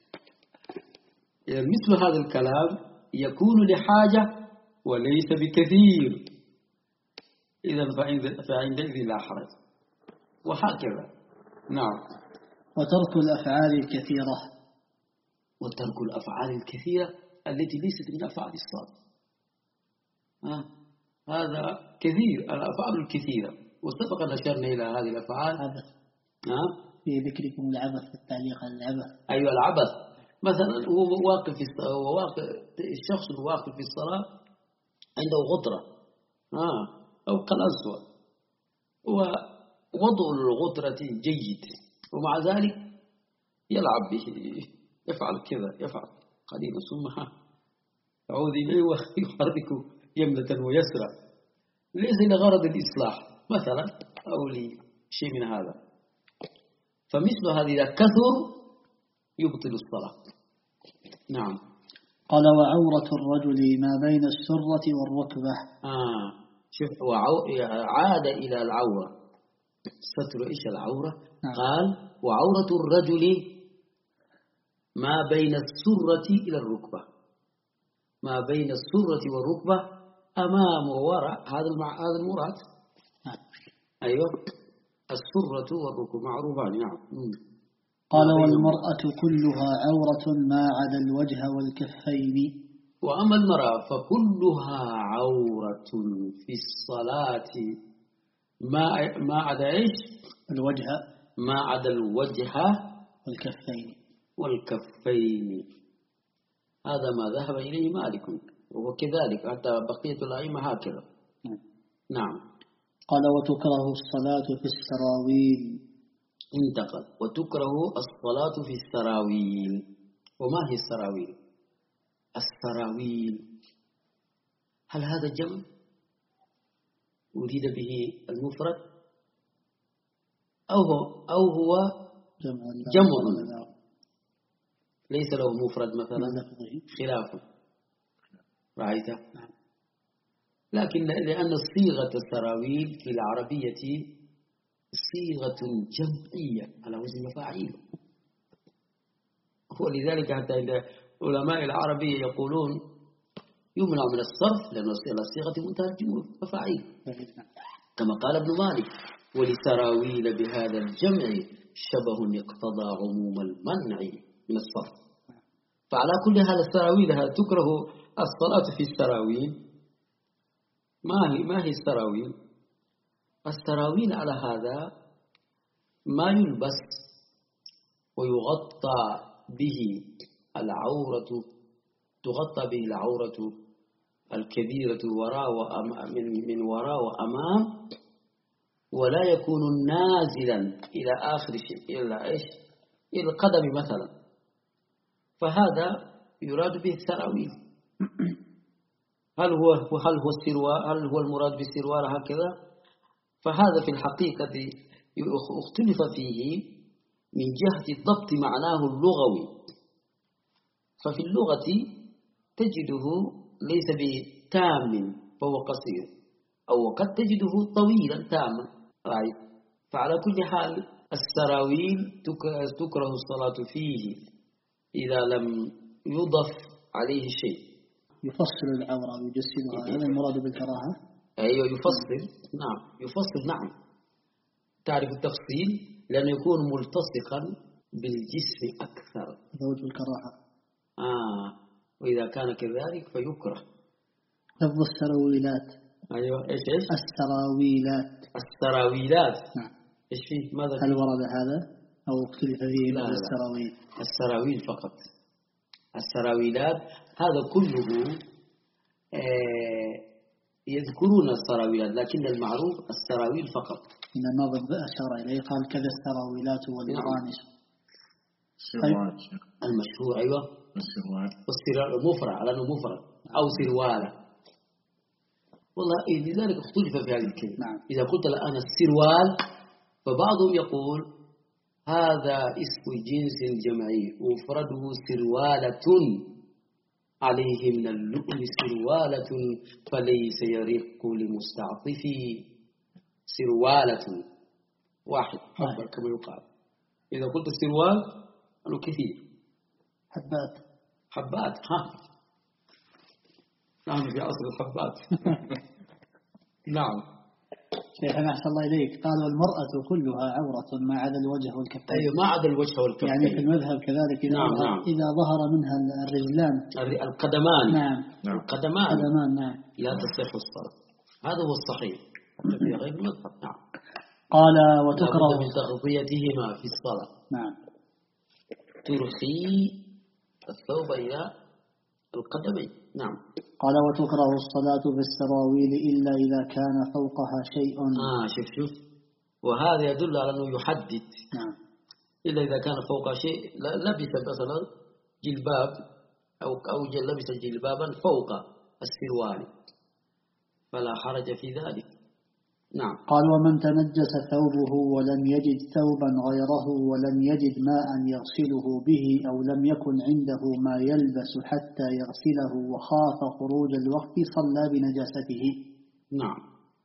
يعني مثل هذا الكلام يكون لحاجة وليس بكثير، إذا فعندئذ لا حرج، وهكذا. نعم. وترك الأفعال الكثيرة، وترك الأفعال الكثيرة التي ليست من أفعال الصلاة، آه. هذا كثير، الأفعال الكثيرة، وسبق أن أشرنا إلى هذه الأفعال. عبث. آه. في ذكركم العبث في التعليق على العبث. أيوة العبث، مثلا هو واقف في هو واقف الشخص الواقف في الصلاة عنده غطرة آه. أو قناصة، ووضع الغطرة جيد، ومع ذلك يلعب به، يفعل كذا يفعل قليلا ثم يعود إليه ويحرك يمنة ويسرى، ليس لغرض الإصلاح مثلا أو لشيء من هذا، فمثل هذه إذا كثر يبطل الصلاة. نعم. قال وعورة الرجل ما بين السرة والركبة. آه شوف، عاد إلى العورة، ستر إيش العورة؟ نعم. قال وعورة الرجل ما بين السرة إلى الركبة، ما بين السرة والركبة أمام ووراء، هذا هذا المراد. نعم. أيوة السرة والركبة معروفان. نعم. قال والمرأة كلها عورة ما عدا الوجه والكفين. وأما المرأة فكلها عورة في الصلاة ما ما عدا إيش؟ الوجه، ما عدا الوجه والكفين والكفين. هذا ما ذهب إليه مالك، وكذلك حتى بقية الأئمة هكذا. نعم. قال وتكره الصلاة في السراويل. انتقل وتكره الصلاة في السراويل. وما هي السراويل؟ السراويل هل هذا جمع أريد به المفرد أو هو, أو هو جمع, جمع ليس له مفرد مثلا خلافه رأيت؟ لكن لأن صيغة السراويل في العربية صيغة جمعية على وزن مفاعيل، ولذلك حتى عند علماء العربية يقولون يمنع من الصرف لأن الصيغة منتهى مفاعيل، كما قال ابن مالك ولسراويل بهذا الجمع شبه اقتضى عموم المنع من الصرف. فعلى كل حال السراويل تكره الصلاة في السراويل. ما هي ما هي السراويل؟ السراويل على هذا ما يلبس ويغطى به العورة، تغطى به العورة الكبيرة وراء وأمام، من من وراء وأمام، ولا يكون نازلا إلى آخر شيء إلا إيش؟ إلى القدم مثلا، فهذا يراد به السراويل. هل هو هل هو السروال؟ هل هو المراد بالسروال هكذا؟ فهذا في الحقيقة اختلف فيه من جهة الضبط معناه اللغوي. ففي اللغة تجده ليس بتام فهو قصير، أو قد تجده طويلا تاما. فعلى كل حال السراويل تكره الصلاة فيه إذا لم يضف عليه شيء. يفصل العورة ويجسدها، هذا المراد بالكراهة. أيوة يفصل. نعم يفصل. نعم تعرف التفصيل لأنه يكون ملتصقا بالجسم أكثر، هذا وجه الكراهة. آه وإذا كان كذلك فيكره. لفظ السراويلات أيوة إيش إيش السراويلات. السراويلات. نعم. إيش فيه ماذا هل فيه؟ ورد هذا أو اختلف فيه لا من لا السراويل؟ السراويل فقط. السراويلات هذا كله آه يذكرون السراويلات، لكن المعروف السراويل فقط. إن الناظم أشار إليه قال كذا السراويلات والبرانس. سروال. المشهور أيوة السروال. والسروال مفرد على أنه مفرد أو سروالة. والله إيه لذلك اختلف في هذه الكلمة. نعم. إذا قلت الآن السروال فبعضهم يقول هذا اسم جنس جمعي مفرده سروالة عليه من اللؤم سروالة فليس يرق لمستعطفي. سروالة واحد حبة كما يقال. إذا قلت السروال أنه كثير حبات. حبات ها نحن في عصر الحبات. نعم. شيخنا أحسن الله إليك قال والمرأة كلها عورة ما عدا الوجه والكفين. أيوة ما عدا الوجه والكفين. يعني في المذهب كذلك إذا, نعم ظهر, نعم. إذا ظهر منها الرجلان القدمان. نعم. القدمان. القدمان نعم. لا تصح الصلاة. هذا هو الصحيح في غير المذهب. نعم. قال وتكره من تغطيتهما في الصلاة. نعم. ترخي الثوب إلى القدمين. نعم. قال وتكره الصلاة بالسراويل إلا إذا كان فوقها شيء. آه شوف شوف وهذا يدل على أنه يحدد. نعم. إلا إذا كان فوقها شيء لبس مثلا جلباب أو أو لبس جلبابا فوق السروال فلا حرج في ذلك. نعم. قال ومن تنجس ثوبه ولم يجد ثوبا غيره ولم يجد ماء يغسله به أو لم يكن عنده ما يلبس حتى يغسله وخاف خروج الوقت صلى بنجاسته. نعم.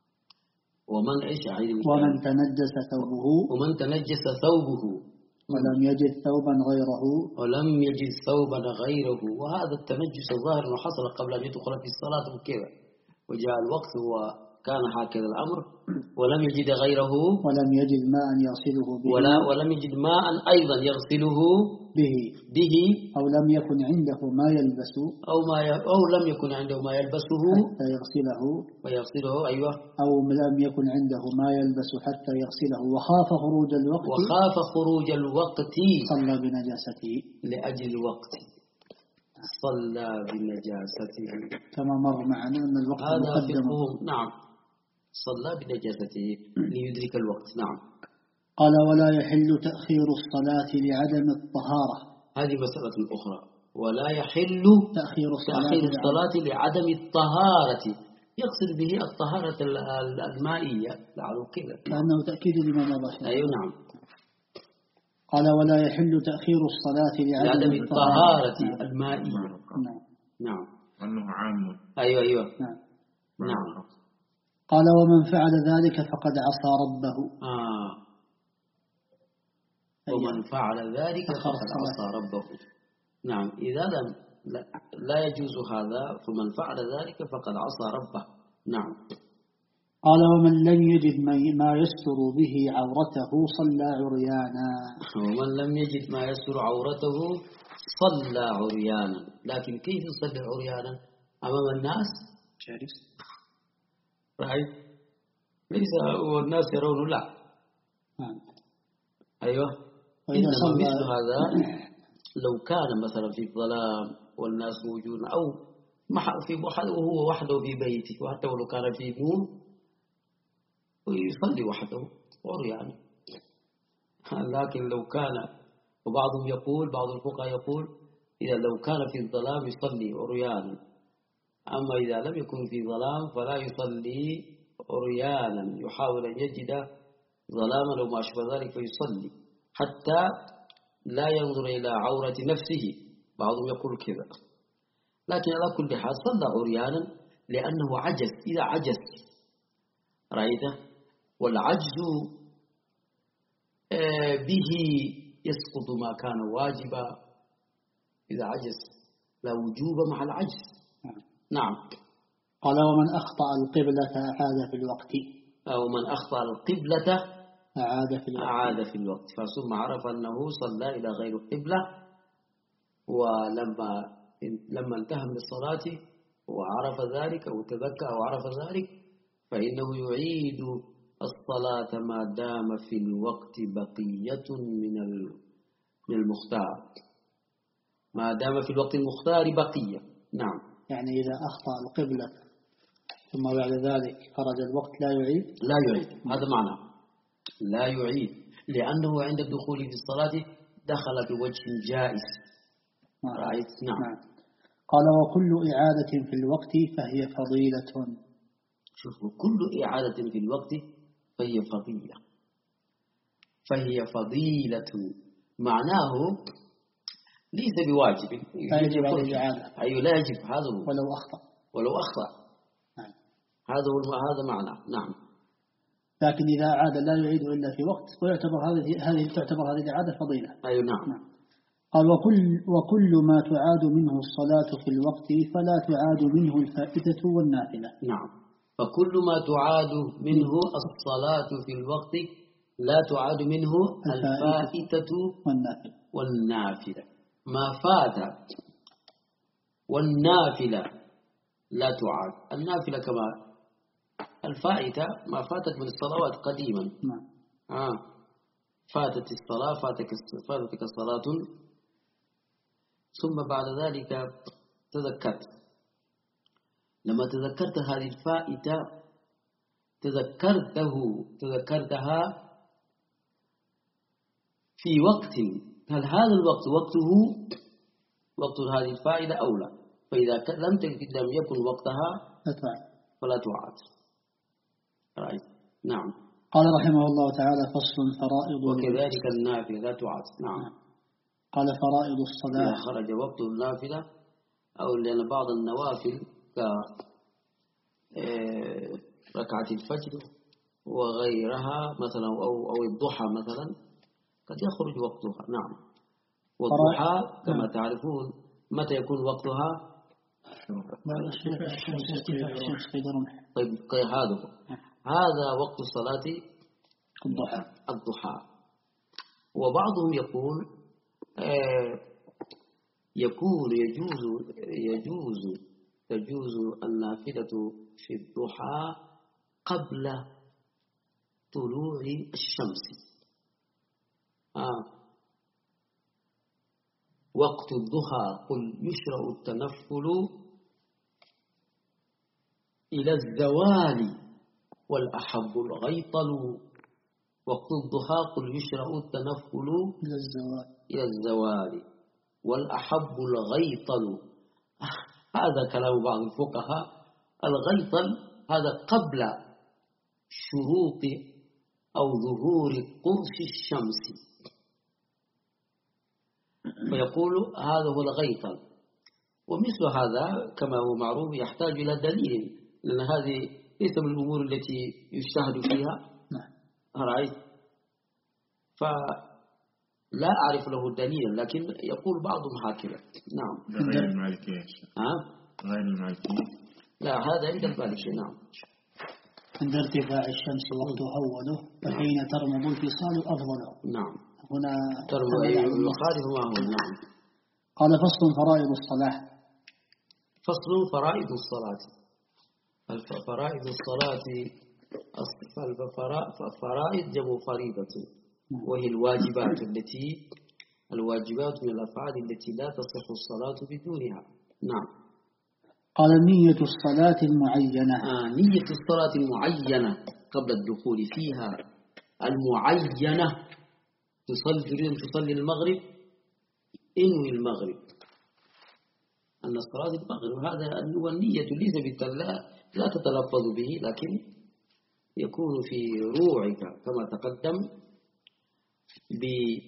ومن إيش ومن تنجس ثوبه ومن تنجس ثوبه ولم يجد ثوبا غيره ولم يجد ثوبا غيره. وهذا التنجس الظاهر أنه حصل قبل أن يدخل في الصلاة وكذا وجاء الوقت هو كان هكذا الأمر ولم يجد غيره ولم يجد ماء يغسله به ولا ولم يجد ماء أيضا يغسله به به أو لم يكن عنده ما يلبس أو ما ي... أو لم يكن عنده ما يلبسه حتى يغسله ويغسله أيوة أو لم يكن عنده ما يلبس حتى يغسله وخاف خروج الوقت وخاف خروج الوقت صلى بنجاسته لأجل الوقت صلى بنجاسته كما مر معنا أن الوقت هذا مقدم. نعم صلى بنجاسته ليدرك الوقت. نعم. قال ولا يحل تأخير الصلاة لعدم الطهارة. هذه مسألة أخرى. ولا يحل تأخير الصلاة, تأخير الصلاة لعدم الطهارة يقصد به الطهارة المائية لعله كذا لأنه تأكيد لما مضى. أيوة نعم. قال ولا يحل تأخير الصلاة لعدم, لعدم الطهارة نعم. المائية. نعم. نعم. أنه عام. أيوة أيوة نعم. نعم. قال ومن فعل ذلك فقد عصى ربه. آه. ومن فعل ذلك فقد عصى ربه. نعم. إذا لم لا, لا يجوز هذا فمن فعل ذلك فقد عصى ربه. نعم. قال ومن لم يجد ما يستر به عورته صلى عريانا. ومن لم يجد ما يستر عورته صلى عريانا. لكن كيف يصلي عريانا أمام الناس؟ جالس رأيت ليس والناس يرون لا. نعم. أيوه. إنما مثل هذا لو كان مثلا في الظلام والناس موجودون أو في وهو وحده في بيته وحتى ولو كان في نور ويصلي وحده عريانا. لكن لو كان وبعضهم يقول بعض الفقهاء يقول إذا لو كان في الظلام يصلي عريانا أما إذا لم يكن في ظلام فلا يصلي عريانا يحاول أن يجد ظلاما أو ما أشبه ذلك فيصلي حتى لا ينظر إلى عورة نفسه. بعضهم يقول كذا. لكن على كل حال صلى عريانا لأنه عجز. إذا عجز رأيته والعجز به يسقط ما كان واجبا. إذا عجز لا وجوب مع العجز. نعم. قال ومن أخطأ القبلة أعاد في الوقت. أو من أخطأ القبلة أعاد في الوقت. أعاد في الوقت. فثم عرف أنه صلى إلى غير القبلة ولما لما انتهى من الصلاة وعرف ذلك أو تذكر أو عرف ذلك فإنه يعيد الصلاة ما دام في الوقت بقية من من المختار، ما دام في الوقت المختار بقية. نعم. يعني إذا أخطأ القبلة ثم بعد ذلك خرج الوقت لا يعيد؟ لا يعيد، هذا معنى لا يعيد، لأنه عند الدخول في الصلاة دخل بوجه جائز. رأيت؟ نعم. نعم. قال وكل إعادة في الوقت فهي فضيلة. شوفوا، كل إعادة في الوقت فهي فضيلة، فهي فضيلة معناه ليس بواجب، لا يجب عليه الإعادة. أي لا يجب، هذا هو، ولو أخطأ ولو أخطأ. نعم. هذا هو، هذا معنى. نعم. لكن إذا عاد لا يعيد إلا في وقت ويعتبر هذه هذه تعتبر هذه الإعادة فضيلة. أي نعم. نعم. قال وكل وكل ما تعاد منه الصلاة في الوقت فلا تعاد منه الفائدة والنافلة. نعم. فكل ما تعاد منه الصلاة في الوقت لا تعاد منه الفائدة والنافلة. والنافلة. ما فات والنافلة لا تعاد. النافلة كما الفائدة ما فاتت من الصلوات قديما. نعم. آه. فاتت الصلاة، فاتك فاتتك الصلاة، ثم بعد ذلك تذكرت. لما تذكرت هذه الفائدة تذكرته تذكرتها في وقت، هل هذا الوقت وقته وقت هذه الفائدة أو لا؟ فإذا لم لم يكن وقتها فلا تعاد. رأيت؟ نعم. قال رحمه الله تعالى فصل فرائض، وكذلك النافلة لا تعاد. نعم. قال فرائض الصلاة إذا خرج وقت النافلة، أو لأن بعض النوافل كركعة الفجر وغيرها مثلا، أو أو الضحى مثلا قد يخرج وقتها. نعم. والضحى كما نعم. تعرفون متى يكون وقتها؟ طيب هذا هذا وقت الصلاة الضحى. الضحى. وبعضهم يقول آه يكون يجوز يجوز تجوز النافلة في الضحى قبل طلوع الشمس. آه. وقت الضحى قل يشرع التنفل إلى الزوال والأحب الغيطل. وقت الضحى قل يشرع التنفل إلى الزوال إلى الزوال والأحب الغيطل. هذا كلام بعض الفقهاء. الغيطل هذا قبل شروق أو ظهور قرص الشمس، فيقول هذا هو الغيطل. ومثل هذا كما هو معروف يحتاج إلى دليل، لأن هذه ليس من الأمور التي يجتهد فيها. رأيت؟ فلا أعرف له دليلا، لكن يقول بعضهم هكذا. نعم. غير المالكية. ها؟ غير المالكية. لا، هذا عند المالكية. نعم. عند ارتفاع الشمس وقت أوله فحين ترمض الفصال أفضله. نعم. هنا يخالف ما هو. نعم. قال فصل فرائض الصلاة. فصل فرائض الصلاة. الفرائض الصلاة الفرائض جمع فريضة، وهي الواجبات التي الواجبات من الأفعال التي لا تصح الصلاة بدونها. نعم. قال نية الصلاة المعينة. آه نية الصلاة المعينة قبل الدخول فيها. المعينة تصلي تريد أن تصلي المغرب، انوي المغرب أن الصلاة المغرب، وهذا والنية ليس بالتلا لا تتلفظ به، لكن يكون في روعك كما تقدم ب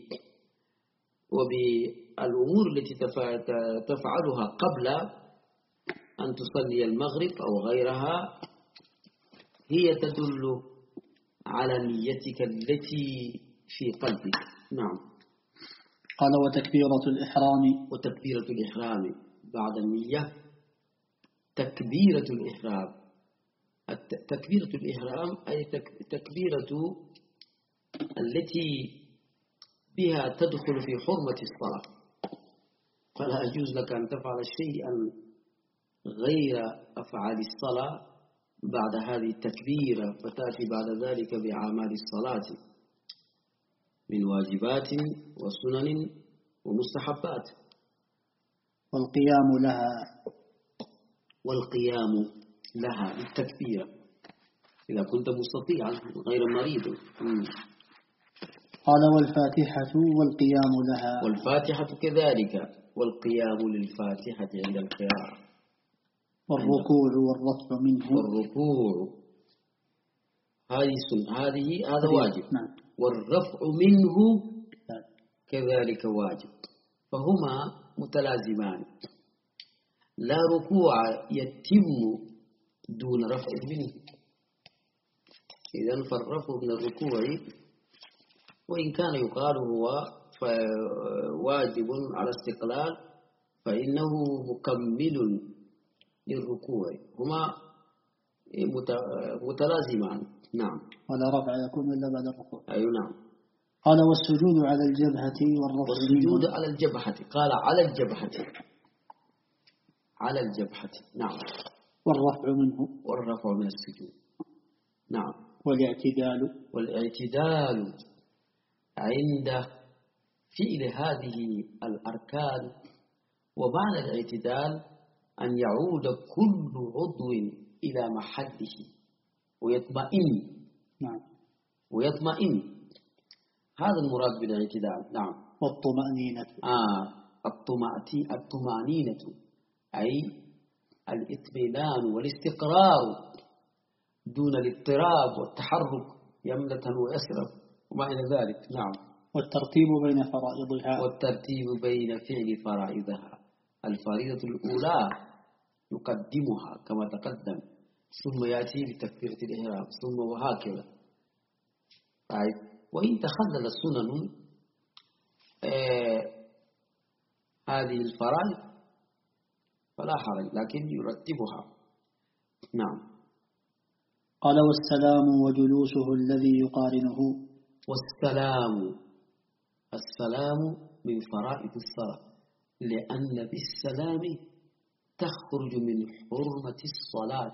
وبالأمور التي تفعلها قبل أن تصلي المغرب أو غيرها هي تدل على نيتك التي في قلبك. نعم. قال وتكبيرة الإحرام. وتكبيرة الإحرام بعد النية تكبيرة الإحرام. تكبيرة الإحرام أي تكبيرة التي بها تدخل في حرمة الصلاة، فلا يجوز لك أن تفعل شيئا غير أفعال الصلاة بعد هذه التكبيرة فتأتي بعد ذلك بأعمال الصلاة من واجبات وسنن ومستحبات. والقيام لها والقيام لها بالتكبيرة إذا كنت مستطيعا غير مريض. قال والفاتحة والقيام لها. والفاتحة كذلك، والقيام للفاتحة عند القراءة. والركوع والرفع منه. والركوع هذه سنة، هذه هذا واجب. نعم. والرفع منه كذلك واجب، فهما متلازمان، لا ركوع يتم دون رفع منه. إذن فالرفع من الركوع وإن كان يقال هو واجب على استقلال فإنه مكمل للركوع، هما متلازمان. نعم. ولا رفع يكون إلا بعد الركوع. أي نعم. قال والسجود على الجبهة والرفع والسجود منه. على الجبهة، قال على الجبهة، على الجبهة. نعم. والرفع منه. والرفع من السجود. نعم. والاعتدال. والاعتدال عند فعل هذه الأركان. ومعنى الاعتدال أن يعود كل عضو إلى محله ويطمئن. نعم. ويطمئن، هذا المراد بالاعتدال. نعم. والطمأنينة. آه الطمأنينة أي الاطمئنان والاستقرار دون الاضطراب والتحرك يمنة ويسرا وما إلى ذلك. نعم. والترتيب بين فرائضها. والترتيب بين فعل فرائضها. الفريضة الأولى يقدمها كما تقدم، ثم يأتي بتكبيرة الإحرام، ثم وهكذا. طيب، وإن تخلل السنن آه هذه الفرائض فلا حرج، لكن يرتبها. نعم. قال والسلام وجلوسه الذي يقارنه. والسلام، السلام من فرائض الصلاة، لأن بالسلام تخرج من حرمة الصلاة.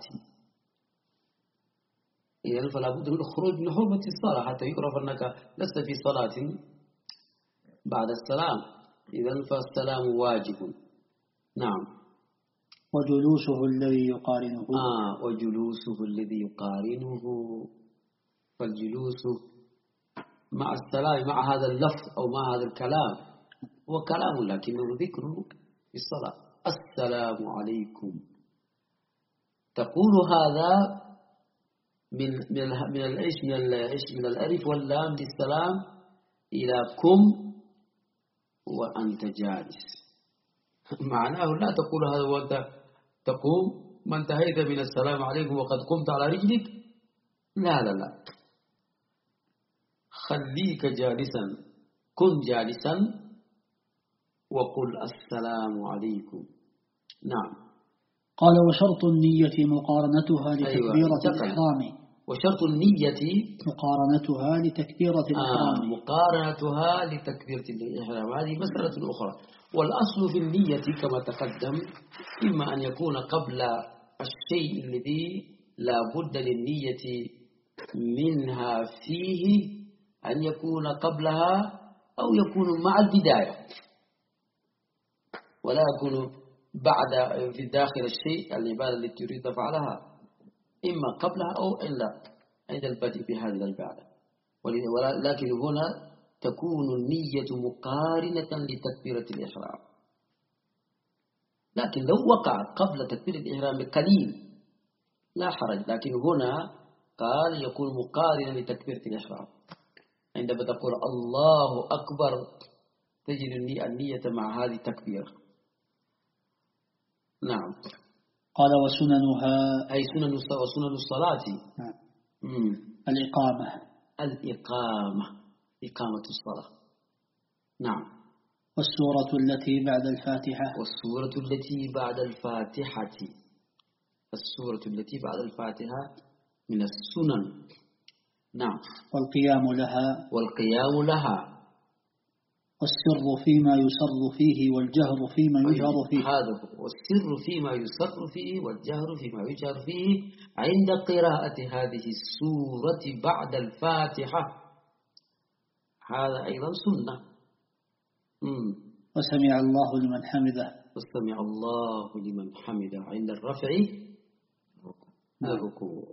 إذن فلا بد من الخروج من حرمة الصلاة حتى يعرف أنك لست في صلاة بعد السلام. إذن فالسلام واجب. نعم. وجلوسه الذي يقارنه. آه وجلوسه الذي يقارنه، فالجلوس مع السلام مع هذا اللفظ أو مع هذا الكلام هو كلام لكنه ذكره في الصلاة. السلام عليكم، تقول هذا من من من الإيش من الإيش من الألف واللام للسلام إلى كم وأنت جالس. معناه لا تقول هذا وأنت تقوم، ما انتهيت من السلام عليكم وقد قمت على رجلك. لا لا لا، خليك جالسا، كن جالسا وقل السلام عليكم. نعم. قال وشرط النية مقارنتها لتكبيرة أيوة. الإحرام. وشرط النية مقارنتها لتكبيرة الإحرام. آه مقارنتها لتكبيرة الإحرام، هذه مسألة أخرى. والأصل في النية كما تقدم إما أن يكون قبل الشيء الذي لا بد للنية منها فيه، أن يكون قبلها أو يكون مع البداية، ولا يكون بعد في داخل الشيء العبادة التي تريد تفعلها، إما قبلها أو إلا عند البدء بهذه العبادة. ولكن هنا تكون النية مقارنة لتكبيرة الإحرام. لكن لو وقع قبل تكبيرة الإحرام قليل لا حرج، لكن هنا قال يكون مقارنا لتكبيرة الإحرام. عندما تقول الله أكبر تجد النية مع هذه التكبيرة. نعم. قال وسننها أي سنن وسنن الصلاة. نعم. مم. الإقامة. الإقامة، إقامة الصلاة. نعم. والسورة التي بعد الفاتحة. والسورة التي بعد الفاتحة، السورة التي بعد الفاتحة من السنن. نعم. والقيام لها. والقيام لها والسر فيما يسر فيه والجهر فيما يجهر فيه. هذا والسر فيما يسر فيه والجهر فيما يجهر فيه عند قراءة هذه السورة بعد الفاتحة، هذا أيضا سنة. مم. وسمع الله لمن حمده. وسمع الله لمن حمده عند الرفع الركوع.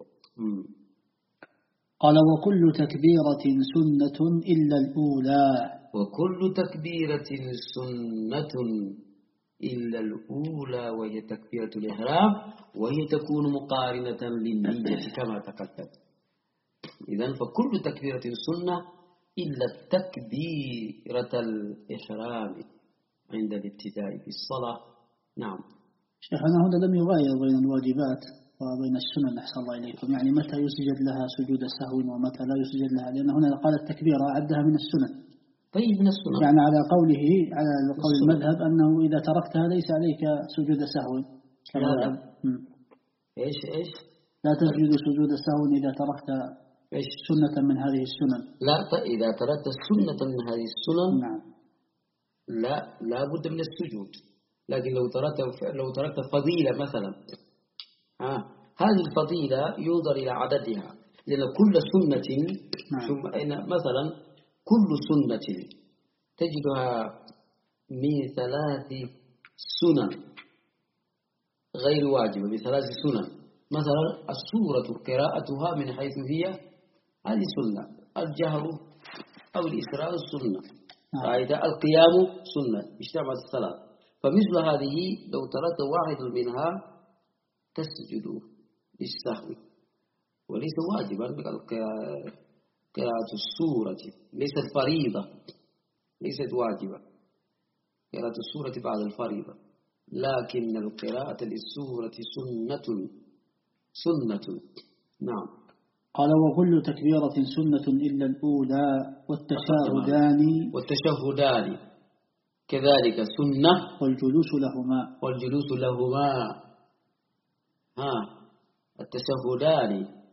قال وكل تكبيرة سنة إلا الأولى. وكل تكبيرة سنة إلا الأولى وهي تكبيرة الإحرام، وهي تكون مقارنة للنية كما تقدم. إذن فكل تكبيرة سنة إلا تكبيرة الإحرام عند الابتداء بالصلاة. نعم شيخنا هنا لم يغاير بين الواجبات وبين السنن أحسن الله إليكم، يعني متى يسجد لها سجود السهو ومتى لا يسجد لها، لأن هنا قال التكبيرة عدها من السنن. طيب من السنن يعني على قوله على قول المذهب أنه إذا تركتها ليس عليك سجود سهو. لا لا إيش إيش لا تسجد سجود سهو إذا تركت إيش سنة من هذه السنن. لا إذا تركت سنة من هذه السنن نعم لا لا بد من السجود، لكن لو تركت لو تركت فضيلة مثلا آه. هذه الفضيلة ينظر إلى عددها، لأن كل سنة نعم. مثلا كل سنة تجدها من ثلاث سنن غير واجبة، بثلاث سنن. مثلا السورة قراءتها من حيث هي هذه سنة، الجهر أو الإسراء السنة، فإذا القيام سنة اجتمعت الثلاث. فمثل هذه لو تركت واحد منها تسجد للسهو، وليس واجبا قراءة السورة، ليست فريضة، ليست واجبة قراءة السورة بعد الفريضة، لكن القراءة للسورة سنة سنة. نعم قال وكل تكبيرة سنة إلا الأولى والتشهدان والتشهدان كذلك سنة، والجلوس لهما والجلوس لهما ها التشهدان،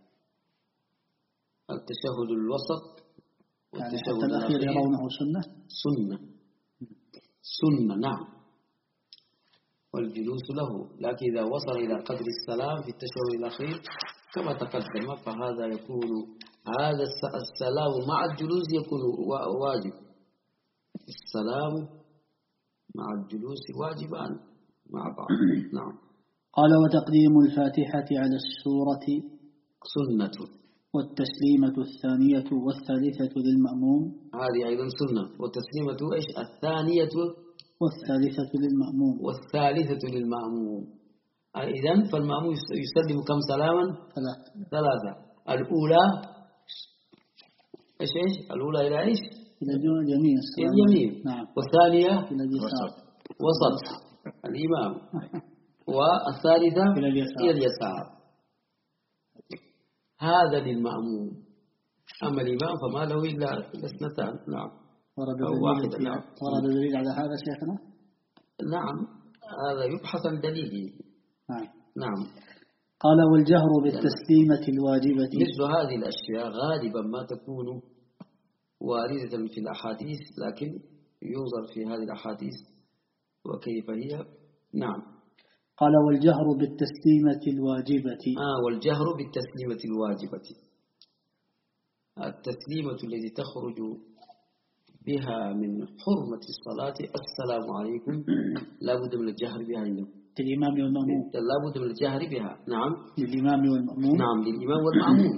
التشهد الوسط والتشهد يعني الأخير يرونه سنة سنة سنة نعم، والجلوس له. لكن إذا وصل إلى قدر السلام في التشهد الأخير كما تقدم فهذا يكون هذا السلام مع الجلوس يكون واجب، السلام مع الجلوس واجبان مع بعض. نعم قال وتقديم الفاتحة على السورة سنة، والتسليمة الثانية والثالثة للمأموم، هذه أيضا سنة. والتسليمة إيش الثانية والثالثة للمأموم، والثالثة للمأموم. إذن فالمأموم يسلم كم سلاما؟ ثلاثة. ثلاثة. الأولى إيش إيش الأولى إلى إيش؟ إلى اليمين. إلى اليمين. نعم. والثانية إلى اليسار. وسط الإمام. والثالثة إلى اليسار. إلى اليسار. هذا للمأموم. أما الإمام فما له إلا اثنتان. نعم. ورد واحد. نعم. ورد دليل على هذا شيخنا؟ نعم هذا يبحث عن دليله. نعم. نعم. قال والجهر بالتسليمة الواجبة، مثل هذه الأشياء غالبا ما تكون واردة في الأحاديث، لكن ينظر في هذه الأحاديث وكيف هي. نعم. قال والجهر بالتسليمة الواجبة. آه والجهر بالتسليمة الواجبة، التسليمة التي تخرج بها من حرمة الصلاة السلام عليكم لا بد من الجهر بها عنده للإمام والمأموم، لا بد من الجهر بها. نعم للإمام والمأموم. نعم للإمام والمأموم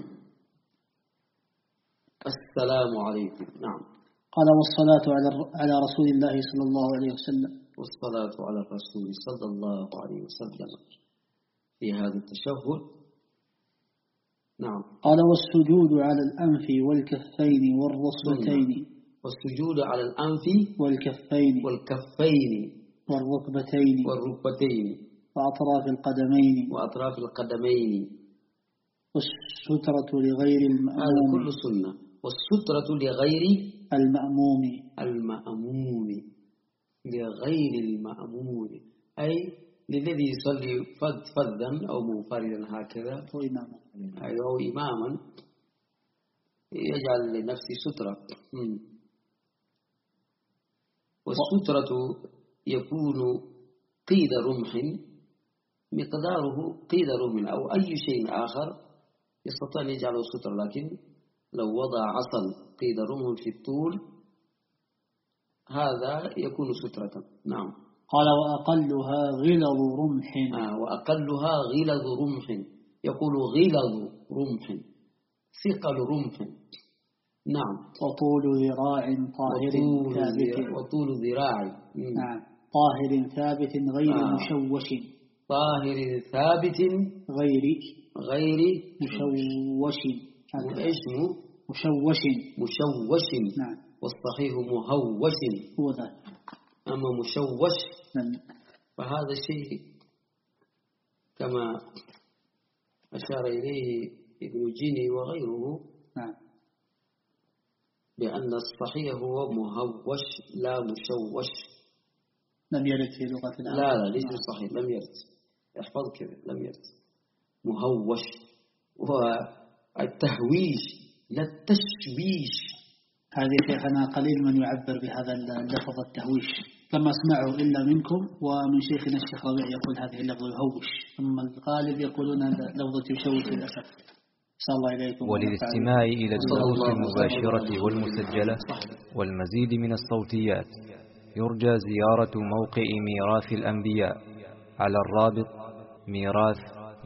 السلام عليكم. نعم. قال والصلاة على على رسول الله صلى الله عليه وسلم، والصلاة على الرسول صلى الله عليه وسلم في هذا التشهد. نعم. قال والسجود على الأنف والكفين والركبتين، والسجود على الأنف والكفين والكفين والركبتين والركبتين وأطراف القدمين وأطراف القدمين، والسترة لغير المأموم، هذا كل سنة. والسترة لغير المأموم، المأموم لغير المأموم أي للذي يصلي فذا أو منفردا هكذا أو إماما، أو إماما يجعل لنفسه سترة. والسترة يكون قيد رمح مقداره قيد رمح أو أي شيء آخر يستطيع أن يجعله سترة، لكن لو وضع عصا قيد رمح في الطول هذا يكون سترة. نعم. قال وأقلها غلظ رمح. آه وأقلها غلظ رمح، يقول غلظ رمح ثقل رمح. نعم. وطول ذراع طاهر وطول ثابت. وطول ذراع نعم طاهر ثابت غير آه. مشوش. طاهر ثابت غير غير مشوش. ايش مشوش مشوش. نعم. والصحيح مهوش هو ذا. أما مشوش نعم. فهذا الشيء كما أشار إليه ابن جيني وغيره. نعم. بأن الصحيح هو مهوش لا مشوش. لم يرد في لغة العرب. لا لا ليس صحيح، لم يرد. احفظ كذا، لم يرد. مهوش والتهويش لا التشويش. هذه شيخنا قليل من يعبر بهذا اللفظ التهويش، لما اسمعوا إلا منكم ومن شيخنا الشيخ ربيع يقول هذه اللفظ يهوش، ثم الغالب يقولون لفظة يشوش للأسف. صلى الله إليكم. وللاستماع إلى الدروس المباشرة والمسجلة والمزيد من الصوتيات يرجى زيارة موقع ميراث الأنبياء على الرابط ميراث